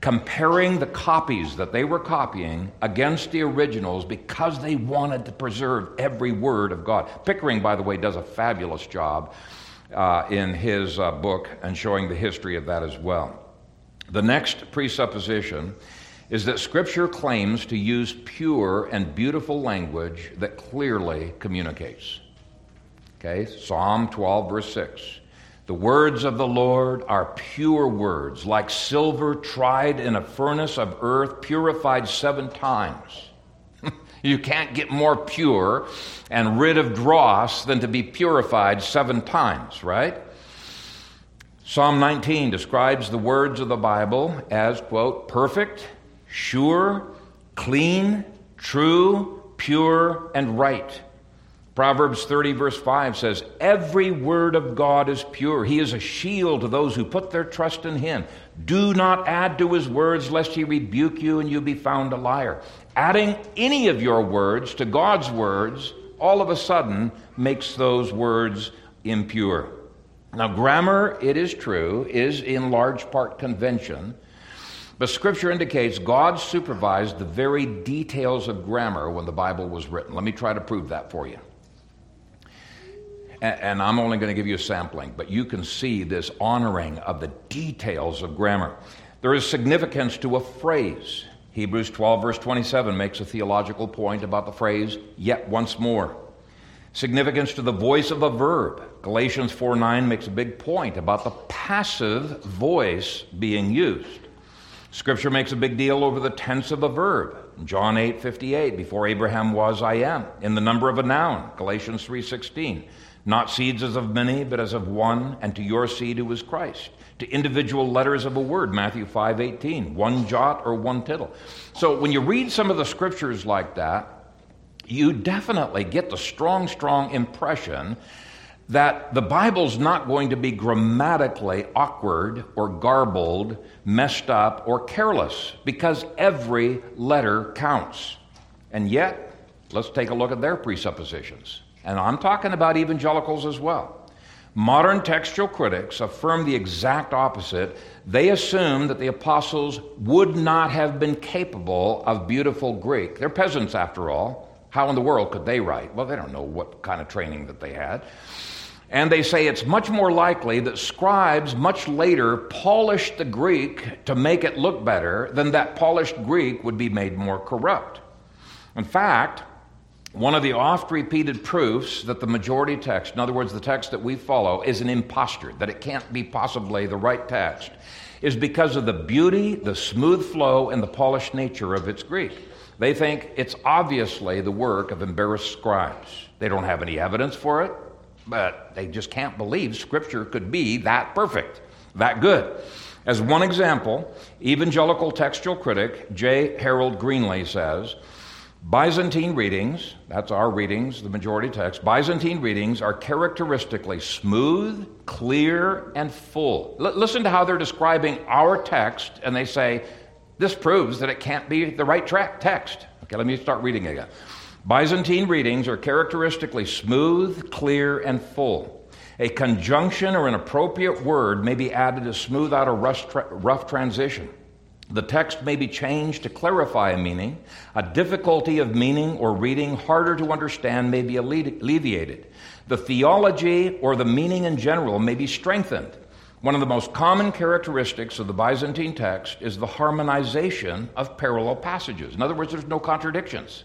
[SPEAKER 1] comparing the copies that they were copying against the originals because they wanted to preserve every word of God. Pickering, by the way, does a fabulous job uh, in his uh, book and showing the history of that as well. The next presupposition is that Scripture claims to use pure and beautiful language that clearly communicates. Okay, Psalm twelve, verse six. The words of the Lord are pure words, like silver tried in a furnace of earth, purified seven times. You can't get more pure and rid of dross than to be purified seven times, right? Psalm nineteen describes the words of the Bible as, quote, perfect, sure, clean, true, pure, and right. Proverbs thirty, verse five says, every word of God is pure. He is a shield to those who put their trust in him. Do not add to his words, lest he rebuke you and you be found a liar. Adding any of your words to God's words, all of a sudden, makes those words impure. Now, grammar, it is true, is in large part convention, but Scripture indicates God supervised the very details of grammar when the Bible was written. Let me try to prove that for you. And I'm only going to give you a sampling, but you can see this honoring of the details of grammar. There is significance to a phrase. Hebrews twelve, verse twenty-seven makes a theological point about the phrase, yet once more. Significance to the voice of a verb. Galatians four nine makes a big point about the passive voice being used. Scripture makes a big deal over the tense of a verb. John eight fifty-eight, before Abraham was, I am. In the number of a noun, Galatians three sixteen. Not seeds as of many, but as of one, and to your seed who is Christ. To individual letters of a word, Matthew five eighteen, one jot or one tittle. So when you read some of the scriptures like that, you definitely get the strong, strong impression that the Bible's not going to be grammatically awkward or garbled, messed up, or careless, because every letter counts. And yet, let's take a look at their presuppositions. And I'm talking about evangelicals as well. Modern textual critics affirm the exact opposite. They assume that the apostles would not have been capable of beautiful Greek. They're peasants, after all. How in the world could they write? Well, they don't know what kind of training that they had. And they say it's much more likely that scribes much later polished the Greek to make it look better than that polished Greek would be made more corrupt. In fact, one of the oft-repeated proofs that the majority text, in other words, the text that we follow, is an imposture, that it can't be possibly the right text, is because of the beauty, the smooth flow, and the polished nature of its Greek. They think it's obviously the work of embarrassed scribes. They don't have any evidence for it, but they just can't believe Scripture could be that perfect, that good. As one example, evangelical textual critic J. Harold Greenlee says, Byzantine readings, that's our readings, the majority text, Byzantine readings are characteristically smooth, clear, and full. L- listen to how they're describing our text, and they say, this proves that it can't be the right tra- text. Okay, let me start reading again. Byzantine readings are characteristically smooth, clear, and full. A conjunction or an appropriate word may be added to smooth out a rough, tra- rough transition. The text may be changed to clarify a meaning. A difficulty of meaning or reading harder to understand may be alleviated. The theology or the meaning in general may be strengthened. One of the most common characteristics of the Byzantine text is the harmonization of parallel passages. In other words, there's no contradictions.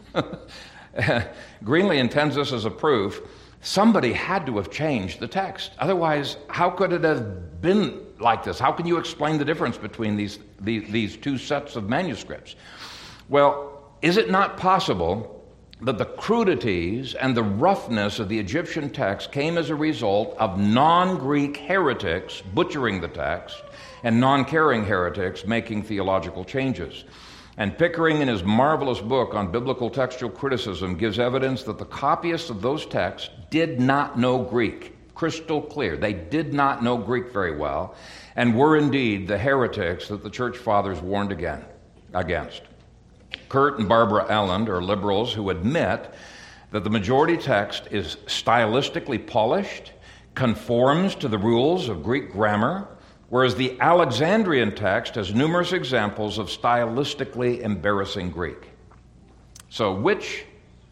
[SPEAKER 1] Greenlee intends this as a proof. Somebody had to have changed the text. Otherwise, how could it have been like this? How can you explain the difference between these, these, these two sets of manuscripts? Well, is it not possible that the crudities and the roughness of the Egyptian text came as a result of non-Greek heretics butchering the text and non-caring heretics making theological changes? And Pickering, in his marvelous book on biblical textual criticism, gives evidence that the copyists of those texts did not know Greek. Crystal clear. They did not know Greek very well and were indeed the heretics that the church fathers warned again, against. Kurt and Barbara Elland are liberals who admit that the majority text is stylistically polished, conforms to the rules of Greek grammar, whereas the Alexandrian text has numerous examples of stylistically embarrassing Greek. So which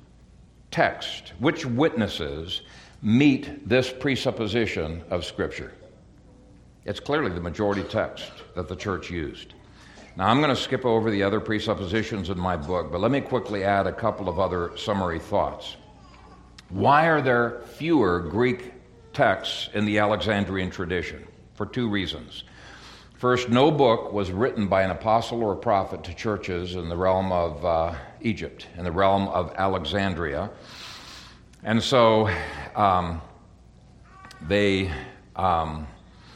[SPEAKER 1] text, which witnesses meet this presupposition of Scripture? It's clearly the majority text that the church used. Now, I'm going to skip over the other presuppositions in my book, but let me quickly add a couple of other summary thoughts. Why are there fewer Greek texts in the Alexandrian tradition? For two reasons. First, no book was written by an apostle or a prophet to churches in the realm of uh, Egypt, in the realm of Alexandria. And so um, they um,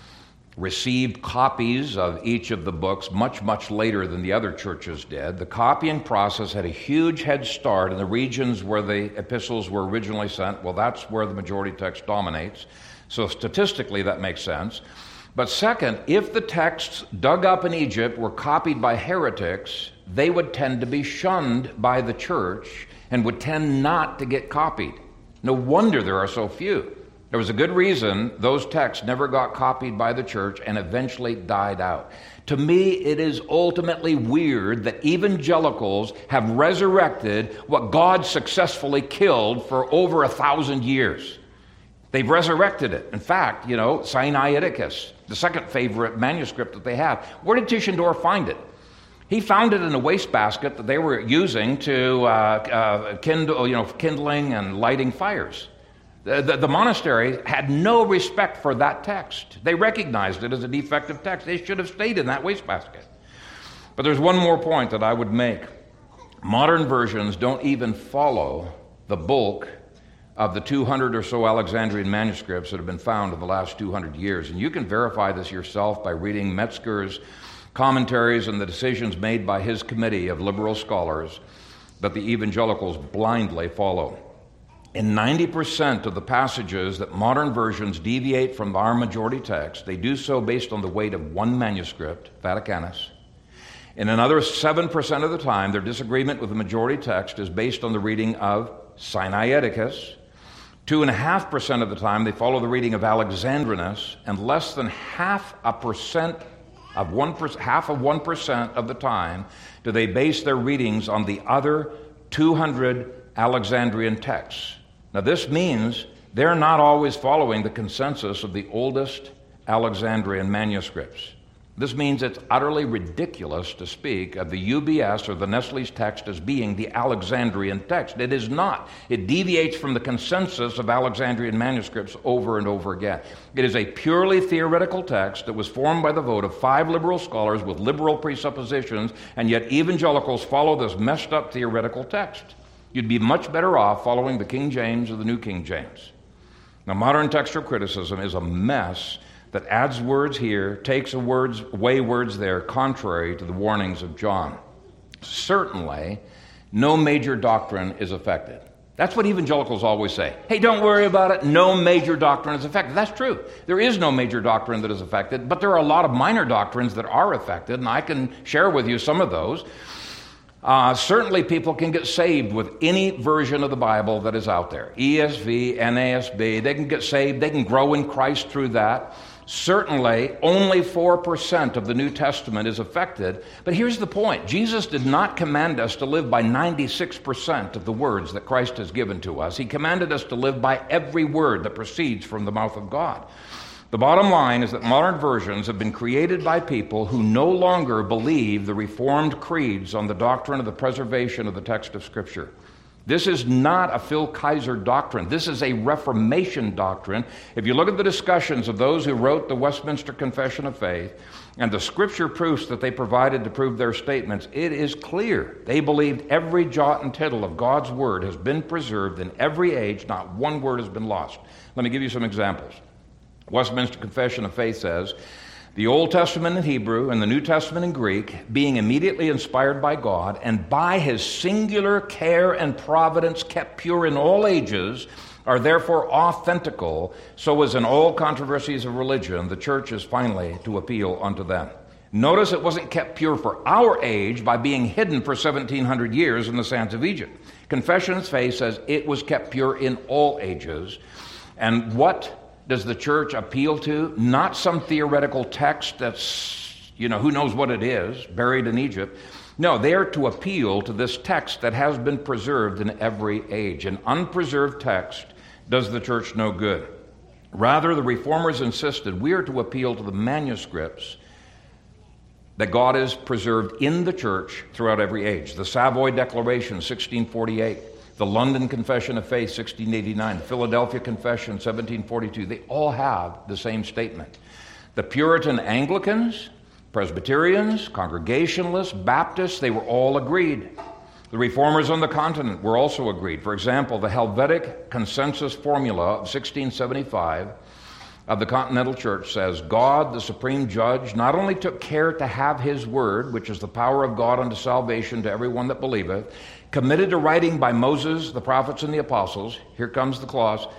[SPEAKER 1] received copies of each of the books much, much later than the other churches did. The copying process had a huge head start in the regions where the epistles were originally sent. Well, that's where the majority text dominates. So statistically, that makes sense. But second, if the texts dug up in Egypt were copied by heretics, they would tend to be shunned by the church and would tend not to get copied. No wonder there are so few. There was a good reason those texts never got copied by the church and eventually died out. To me, it is ultimately weird that evangelicals have resurrected what God successfully killed for over a thousand years. They've resurrected it. In fact, you know, Sinaiticus, the second favorite manuscript that they have. Where did Tischendorf find it? He found it in a wastebasket that they were using to uh, uh, kindle, you know, kindling and lighting fires. The, the, the monastery had no respect for that text. They recognized it as a defective text. They should have stayed in that wastebasket. But there's one more point that I would make. Modern versions don't even follow the bulk of the two hundred or so Alexandrian manuscripts that have been found in the last two hundred years. And you can verify this yourself by reading Metzger's commentaries and the decisions made by his committee of liberal scholars that the evangelicals blindly follow. In ninety percent of the passages that modern versions deviate from our majority text, they do so based on the weight of one manuscript, Vaticanus. In another seven percent of the time, their disagreement with the majority text is based on the reading of Sinaiticus. Two and a half percent of the time, they follow the reading of Alexandrinus, and less than half a percent of one percent, half of one percent of the time, do they base their readings on the other two hundred Alexandrian texts. Now, this means they're not always following the consensus of the oldest Alexandrian manuscripts. This means it's utterly ridiculous to speak of the U B S or the Nestle's text as being the Alexandrian text. It is not. It deviates from the consensus of Alexandrian manuscripts over and over again. It is a purely theoretical text that was formed by the vote of five liberal scholars with liberal presuppositions, and yet evangelicals follow this messed up theoretical text. You'd be much better off following the King James or the New King James. Now, modern textual criticism is a mess that adds words here, takes a words, away words there, contrary to the warnings of John. Certainly, no major doctrine is affected. That's what evangelicals always say. Hey, don't worry about it. No major doctrine is affected. That's true. There is no major doctrine that is affected, but there are a lot of minor doctrines that are affected, and I can share with you some of those. Uh, certainly people can get saved with any version of the Bible that is out there. E S V, N A S B, they can get saved, they can grow in Christ through that. Certainly, only four percent of the New Testament is affected. But here's the point. Jesus did not command us to live by ninety-six percent of the words that Christ has given to us. He commanded us to live by every word that proceeds from the mouth of God. The bottom line is that modern versions have been created by people who no longer believe the Reformed creeds on the doctrine of the preservation of the text of Scripture. This is not a Phil Kaiser doctrine. This is a Reformation doctrine. If you look at the discussions of those who wrote the Westminster Confession of Faith and the Scripture proofs that they provided to prove their statements, it is clear they believed every jot and tittle of God's Word has been preserved in every age. Not one word has been lost. Let me give you some examples. Westminster Confession of Faith says, the Old Testament in Hebrew and the New Testament in Greek, being immediately inspired by God and by His singular care and providence kept pure in all ages, are therefore authentical, so as in all controversies of religion, the church is finally to appeal unto them. Notice it wasn't kept pure for our age by being hidden for seventeen hundred years in the sands of Egypt. Confession of Faith says it was kept pure in all ages. And what does the church appeal to? Not some theoretical text that's, you know, who knows what it is, buried in Egypt. No, they are to appeal to this text that has been preserved in every age. An unpreserved text does the church no good. Rather, the Reformers insisted we are to appeal to the manuscripts that God has preserved in the church throughout every age. The Savoy Declaration, sixteen forty-eight. The London Confession of Faith, sixteen eighty-nine. The Philadelphia Confession, seventeen forty-two. They all have the same statement. The Puritan Anglicans, Presbyterians, Congregationalists, Baptists, they were all agreed. The Reformers on the continent were also agreed. For example, the Helvetic Consensus Formula of sixteen seventy-five of the Continental Church says, God, the supreme judge, not only took care to have his word, which is the power of God unto salvation to everyone that believeth, committed to writing by Moses, the prophets, and the apostles, here comes the clause,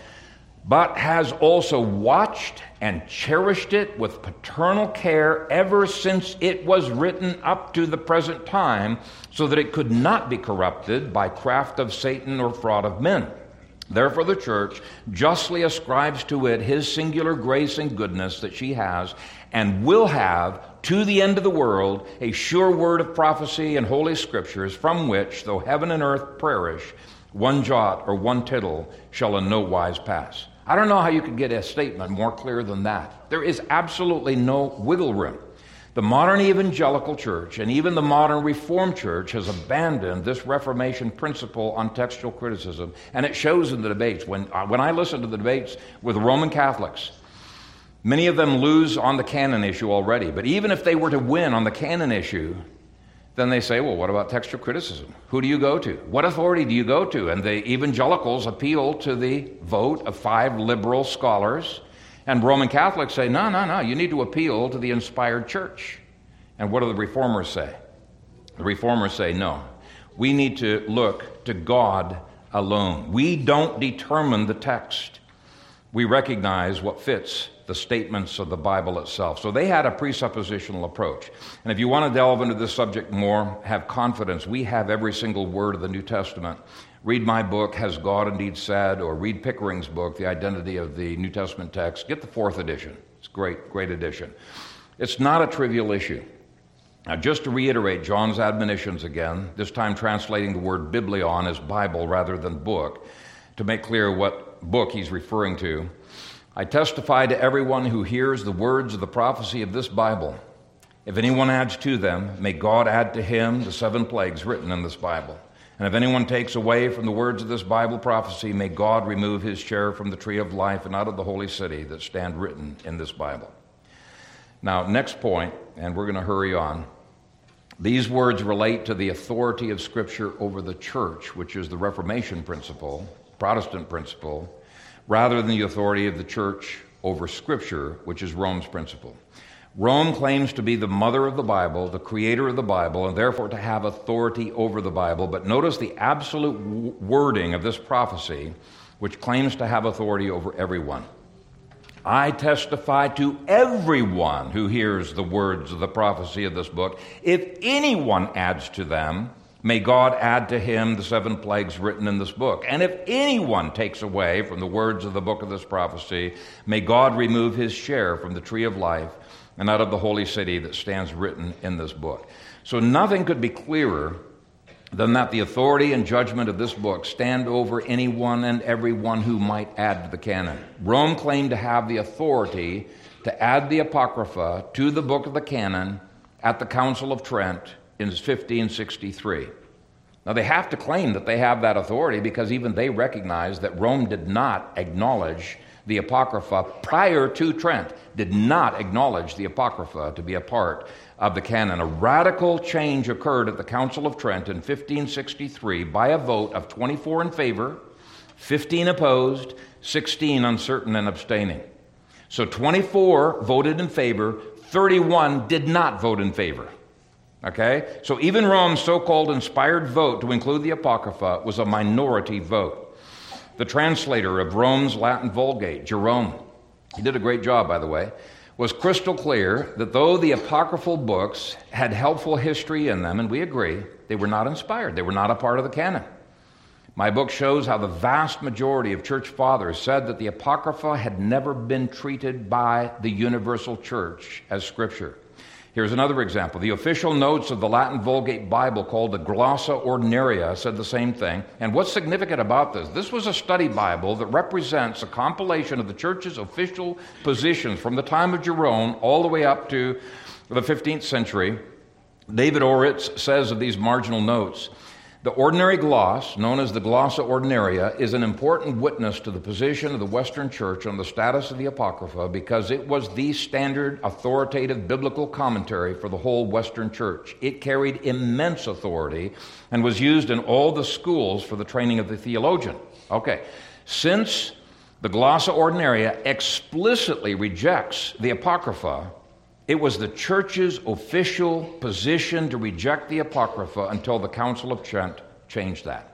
[SPEAKER 1] but has also watched and cherished it with paternal care ever since it was written up to the present time, so that it could not be corrupted by craft of Satan or fraud of men. Therefore the church justly ascribes to it his singular grace and goodness that she has and will have to the end of the world a sure word of prophecy and holy scriptures, from which, though heaven and earth perish, one jot or one tittle shall in no wise pass. I don't know how you could get a statement more clear than that. There is absolutely no wiggle room. The modern evangelical church and even the modern Reformed church has abandoned this Reformation principle on textual criticism, and it shows in the debates. When, uh, when I listen to the debates with Roman Catholics, many of them lose on the canon issue already, but even if they were to win on the canon issue, then they say, well, what about textual criticism? Who do you go to? What authority do you go to? And the evangelicals appeal to the vote of five liberal scholars, and Roman Catholics say, no, no, no, you need to appeal to the inspired church. And what do the Reformers say? The Reformers say, no, we need to look to God alone. We don't determine the text. We recognize what fits the statements of the Bible itself. So they had a presuppositional approach. And if you want to delve into this subject more, have confidence. We have every single word of the New Testament. Read my book, Has God Indeed Said? Or read Pickering's book, The Identity of the New Testament Text. Get the fourth edition. It's a great, great edition. It's not a trivial issue. Now, just to reiterate John's admonitions again, this time translating the word biblion as Bible rather than book, to make clear what book he's referring to. I testify to everyone who hears the words of the prophecy of this Bible. If anyone adds to them, may God add to him the seven plagues written in this Bible. And if anyone takes away from the words of this Bible prophecy, may God remove his share from the tree of life and out of the holy city that stand written in this Bible. Now, next point, and we're going to hurry on. These words relate to the authority of Scripture over the church, which is the Reformation principle, Protestant principle, rather than the authority of the church over Scripture, which is Rome's principle. Rome claims to be the mother of the Bible, the creator of the Bible, and therefore to have authority over the Bible. But notice the absolute w- wording of this prophecy, which claims to have authority over everyone. I testify to everyone who hears the words of the prophecy of this book. If anyone adds to them, may God add to him the seven plagues written in this book. And if anyone takes away from the words of the book of this prophecy, may God remove his share from the tree of life and out of the holy city that stands written in this book. So nothing could be clearer than that the authority and judgment of this book stand over anyone and everyone who might add to the canon. Rome claimed to have the authority to add the Apocrypha to the book of the canon at the Council of Trent in fifteen sixty-three. Now they have to claim that they have that authority because even they recognize that Rome did not acknowledge the Apocrypha prior to Trent, did not acknowledge the Apocrypha to be a part of the canon. A radical change occurred at the Council of Trent in fifteen sixty-three by a vote of twenty-four in favor, fifteen opposed, sixteen uncertain and abstaining. So twenty-four voted in favor, thirty-one did not vote in favor. Okay? So even Rome's so-called inspired vote to include the Apocrypha was a minority vote. The translator of Rome's Latin Vulgate, Jerome, he did a great job, by the way, was crystal clear that though the apocryphal books had helpful history in them, and we agree, they were not inspired. They were not a part of the canon. My book shows how the vast majority of church fathers said that the Apocrypha had never been treated by the universal church as Scripture. Here's another example. The official notes of the Latin Vulgate Bible, called the Glossa Ordinaria, said the same thing. And what's significant about this? This was a study Bible that represents a compilation of the church's official positions from the time of Jerome all the way up to the fifteenth century. David Oritz says of these marginal notes, the ordinary gloss, known as the Glossa Ordinaria, is an important witness to the position of the Western Church on the status of the Apocrypha because it was the standard authoritative biblical commentary for the whole Western Church. It carried immense authority and was used in all the schools for the training of the theologian. Okay, since the Glossa Ordinaria explicitly rejects the Apocrypha, it was the church's official position to reject the Apocrypha until the Council of Trent changed that.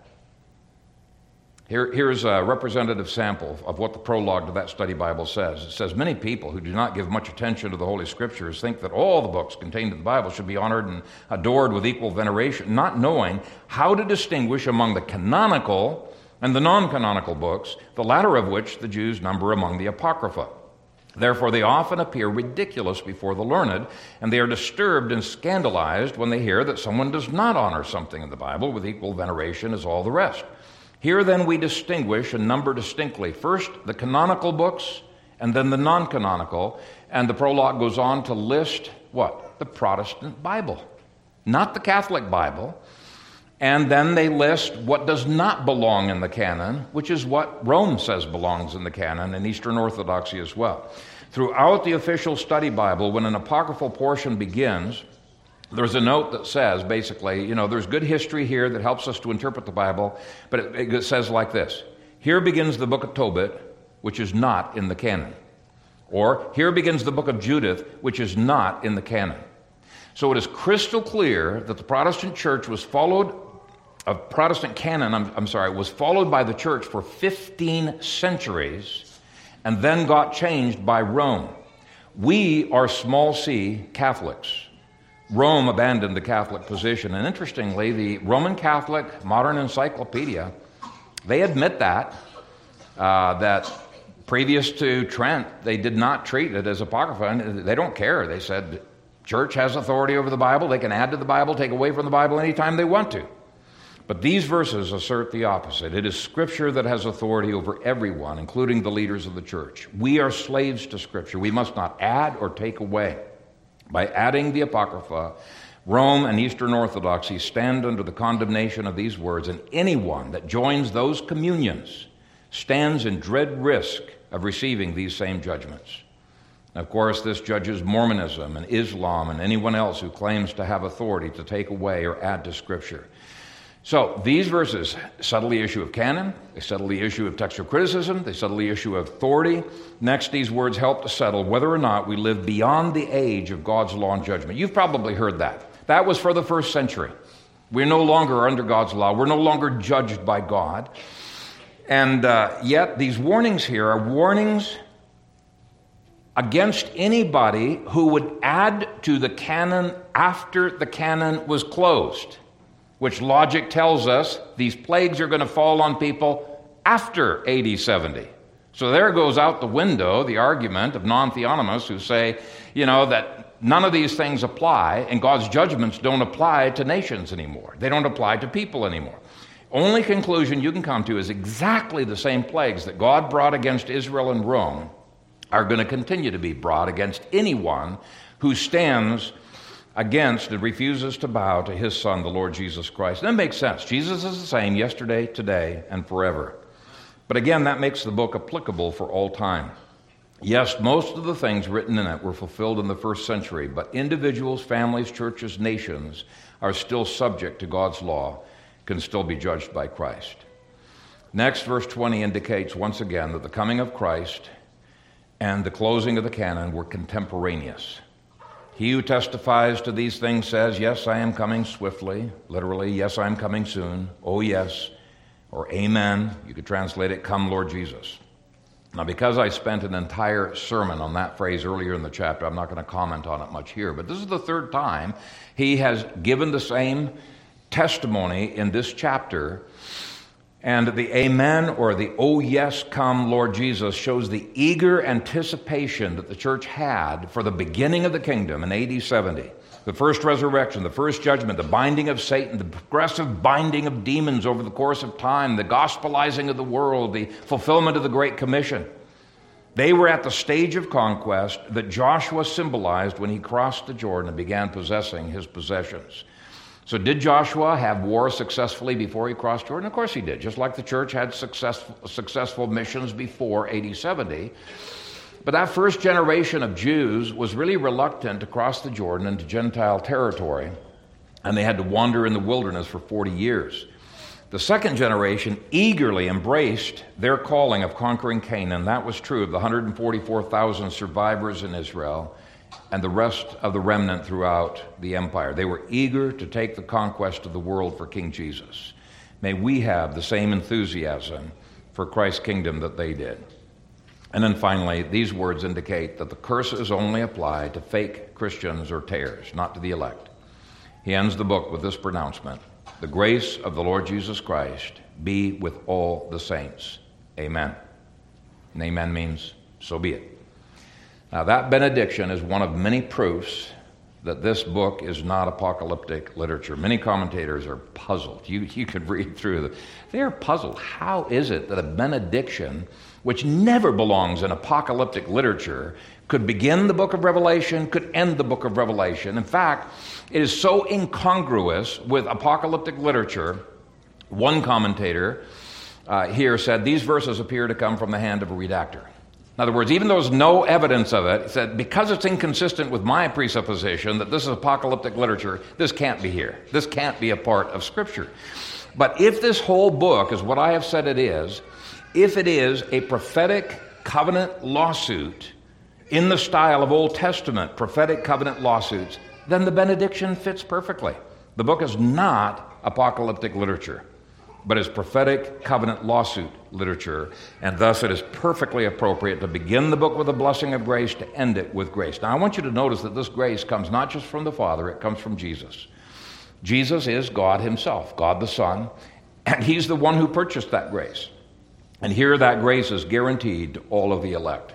[SPEAKER 1] Here, here's a representative sample of what the prologue to that study Bible says. It says, many people who do not give much attention to the Holy Scriptures think that all the books contained in the Bible should be honored and adored with equal veneration, not knowing how to distinguish among the canonical and the non-canonical books, the latter of which the Jews number among the Apocrypha. Therefore, they often appear ridiculous before the learned, and they are disturbed and scandalized when they hear that someone does not honor something in the Bible with equal veneration as all the rest. Here, then, we distinguish and number distinctly, first the canonical books, and then the non-canonical, and the prologue goes on to list what? The Protestant Bible, not the Catholic Bible. And then they list what does not belong in the canon, which is what Rome says belongs in the canon, and Eastern Orthodoxy as well. Throughout the official study Bible, when an apocryphal portion begins, there's a note that says, basically, you know, there's good history here that helps us to interpret the Bible, but it, it says like this: here begins the book of Tobit, which is not in the canon. Or, here begins the book of Judith, which is not in the canon. So it is crystal clear that the Protestant church was followed, a Protestant canon, I'm, I'm sorry, was followed by the church for fifteen centuries and then got changed by Rome. We are small c Catholics. Rome abandoned the Catholic position. And interestingly, the Roman Catholic Modern Encyclopedia, they admit that, uh, that previous to Trent, they did not treat it as Apocrypha. And they don't care. They said, church has authority over the Bible. They can add to the Bible, take away from the Bible anytime they want to. But these verses assert the opposite. It is Scripture that has authority over everyone, including the leaders of the church. We are slaves to Scripture. We must not add or take away. By adding the Apocrypha, Rome and Eastern Orthodoxy stand under the condemnation of these words, and anyone that joins those communions stands in dread risk of receiving these same judgments. Of course, this judges Mormonism and Islam and anyone else who claims to have authority to take away or add to Scripture. So these verses settle the issue of canon, they settle the issue of textual criticism, they settle the issue of authority. Next, these words help to settle whether or not we live beyond the age of God's law and judgment. You've probably heard that. That was for the first century. We're no longer under God's law. We're no longer judged by God. And uh, yet these warnings here are warnings against anybody who would add to the canon after the canon was closed, which logic tells us these plagues are going to fall on people after A D seventy. So there goes out the window the argument of non-theonomists who say, you know, that none of these things apply and God's judgments don't apply to nations anymore. They don't apply to people anymore. Only conclusion you can come to is exactly the same plagues that God brought against Israel and Rome are going to continue to be brought against anyone who stands against and refuses to bow to his Son, the Lord Jesus Christ. And that makes sense. Jesus is the same yesterday, today, and forever. But again, that makes the book applicable for all time. Yes, most of the things written in it were fulfilled in the first century, but individuals, families, churches, nations are still subject to God's law, can still be judged by Christ. Next, verse twenty indicates once again that the coming of Christ and the closing of the canon were contemporaneous. He who testifies to these things says, yes, I am coming swiftly. Literally, yes, I am coming soon. Oh, yes. Or amen. You could translate it, come, Lord Jesus. Now, because I spent an entire sermon on that phrase earlier in the chapter, I'm not going to comment on it much here. But this is the third time he has given the same testimony in this chapter. And the amen, or the oh yes, come Lord Jesus, shows the eager anticipation that the church had for the beginning of the kingdom in A D seventy. The first resurrection, the first judgment, the binding of Satan, the progressive binding of demons over the course of time, the gospelizing of the world, the fulfillment of the Great Commission. They were at the stage of conquest that Joshua symbolized when he crossed the Jordan and began possessing his possessions. So did Joshua have war successfully before he crossed Jordan? Of course he did, just like the church had successful, successful missions before A D seventy. But that first generation of Jews was really reluctant to cross the Jordan into Gentile territory, and they had to wander in the wilderness for forty years. The second generation eagerly embraced their calling of conquering Canaan. That was true of the one hundred forty-four thousand survivors in Israel and the rest of the remnant throughout the empire. They were eager to take the conquest of the world for King Jesus. May we have the same enthusiasm for Christ's kingdom that they did. And then finally, these words indicate that the curses only apply to fake Christians or tares, not to the elect. He ends the book with this pronouncement: the grace of the Lord Jesus Christ be with all the saints. Amen. And amen means so be it. Now that benediction is one of many proofs that this book is not apocalyptic literature. Many commentators are puzzled. You, you could read through them. They're puzzled. How is it that a benediction, which never belongs in apocalyptic literature, could begin the book of Revelation, could end the book of Revelation? In fact, it is so incongruous with apocalyptic literature. One commentator uh, here said, these verses appear to come from the hand of a redactor. In other words, even though there's no evidence of it, he said, because it's inconsistent with my presupposition that this is apocalyptic literature, this can't be here. This can't be a part of Scripture. But if this whole book is what I have said it is, if it is a prophetic covenant lawsuit in the style of Old Testament prophetic covenant lawsuits, then the benediction fits perfectly. The book is not apocalyptic literature, but is prophetic covenant lawsuit literature, and thus it is perfectly appropriate to begin the book with a blessing of grace, to end it with grace. Now I want you to notice that this grace comes not just from the Father, it comes from Jesus. Jesus is God himself, God the Son, and he's the one who purchased that grace. And here that grace is guaranteed to all of the elect.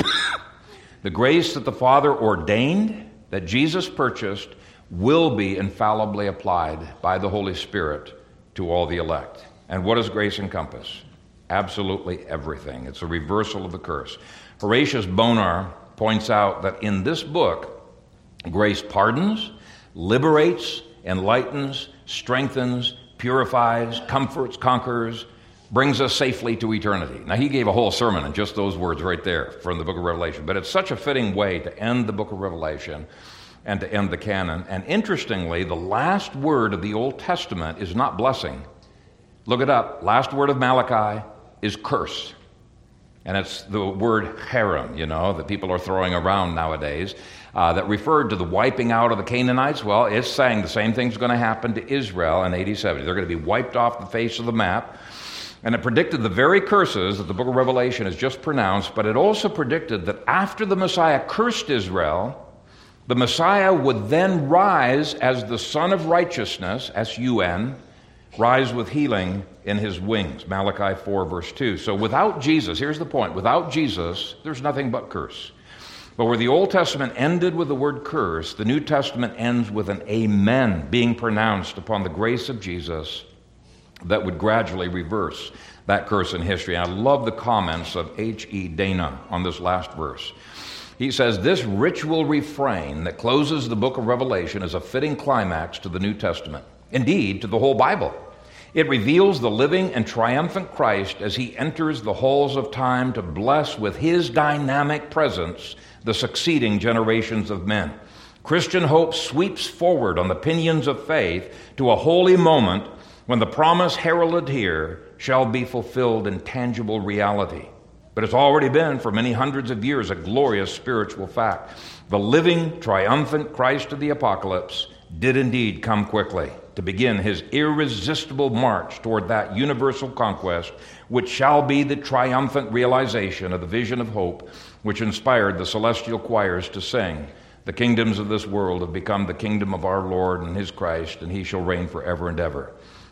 [SPEAKER 1] The grace that the Father ordained, that Jesus purchased, will be infallibly applied by the Holy Spirit to all the elect. And what does grace encompass? Absolutely everything. It's a reversal of the curse. Horatius Bonar points out that in this book, grace pardons, liberates, enlightens, strengthens, purifies, comforts, conquers, brings us safely to eternity. Now, he gave a whole sermon in just those words right there from the book of Revelation, but it's such a fitting way to end the book of Revelation and to end the canon. And interestingly, the last word of the Old Testament is not blessing. Look it up. Last word of Malachi is curse. And it's the word herem, you know, that people are throwing around nowadays, uh, that referred to the wiping out of the Canaanites. Well, it's saying the same thing's going to happen to Israel in A D seventy. They're going to be wiped off the face of the map. And it predicted the very curses that the book of Revelation has just pronounced, but it also predicted that after the Messiah cursed Israel, the Messiah would then rise as the Son of Righteousness, S U N, rise with healing in his wings, Malachi four, verse two. So without Jesus, here's the point, without Jesus, there's nothing but curse. But where the Old Testament ended with the word curse, the New Testament ends with an amen being pronounced upon the grace of Jesus that would gradually reverse that curse in history. And I love the comments of H E Dana on this last verse. He says, this ritual refrain that closes the book of Revelation is a fitting climax to the New Testament, indeed, to the whole Bible. It reveals the living and triumphant Christ as he enters the halls of time to bless with his dynamic presence the succeeding generations of men. Christian hope sweeps forward on the pinions of faith to a holy moment when the promise heralded here shall be fulfilled in tangible reality. But it's already been, for many hundreds of years, a glorious spiritual fact. The living, triumphant Christ of the apocalypse did indeed come quickly to begin his irresistible march toward that universal conquest, which shall be the triumphant realization of the vision of hope which inspired the celestial choirs to sing, the kingdoms of this world have become the kingdom of our Lord and his Christ, and he shall reign forever and ever.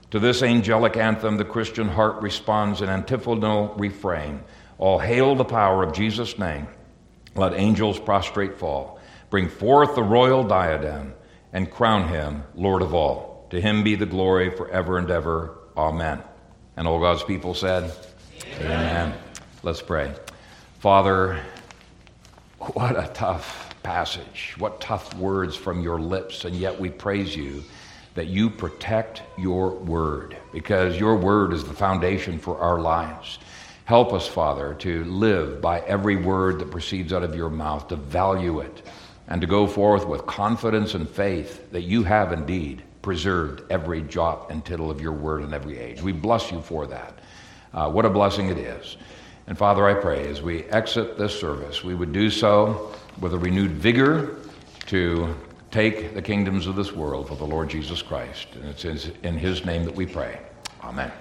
[SPEAKER 1] To this angelic anthem, the Christian heart responds in antiphonal refrain. All hail the power of Jesus' name. Let angels prostrate fall. Bring forth the royal diadem and crown him Lord of all. To him be the glory forever and ever. Amen. And all God's people said, Amen. Amen. Let's pray. Father, what a tough passage. What tough words from your lips. And yet we praise you that you protect your word, because your word is the foundation for our lives. Help us, Father, to live by every word that proceeds out of your mouth, to value it, and to go forth with confidence and faith that you have indeed preserved every jot and tittle of your word in every age. We bless you for that. Uh, what a blessing it is. And Father, I pray as we exit this service, we would do so with a renewed vigor to take the kingdoms of this world for the Lord Jesus Christ. And it's in his name that we pray. Amen.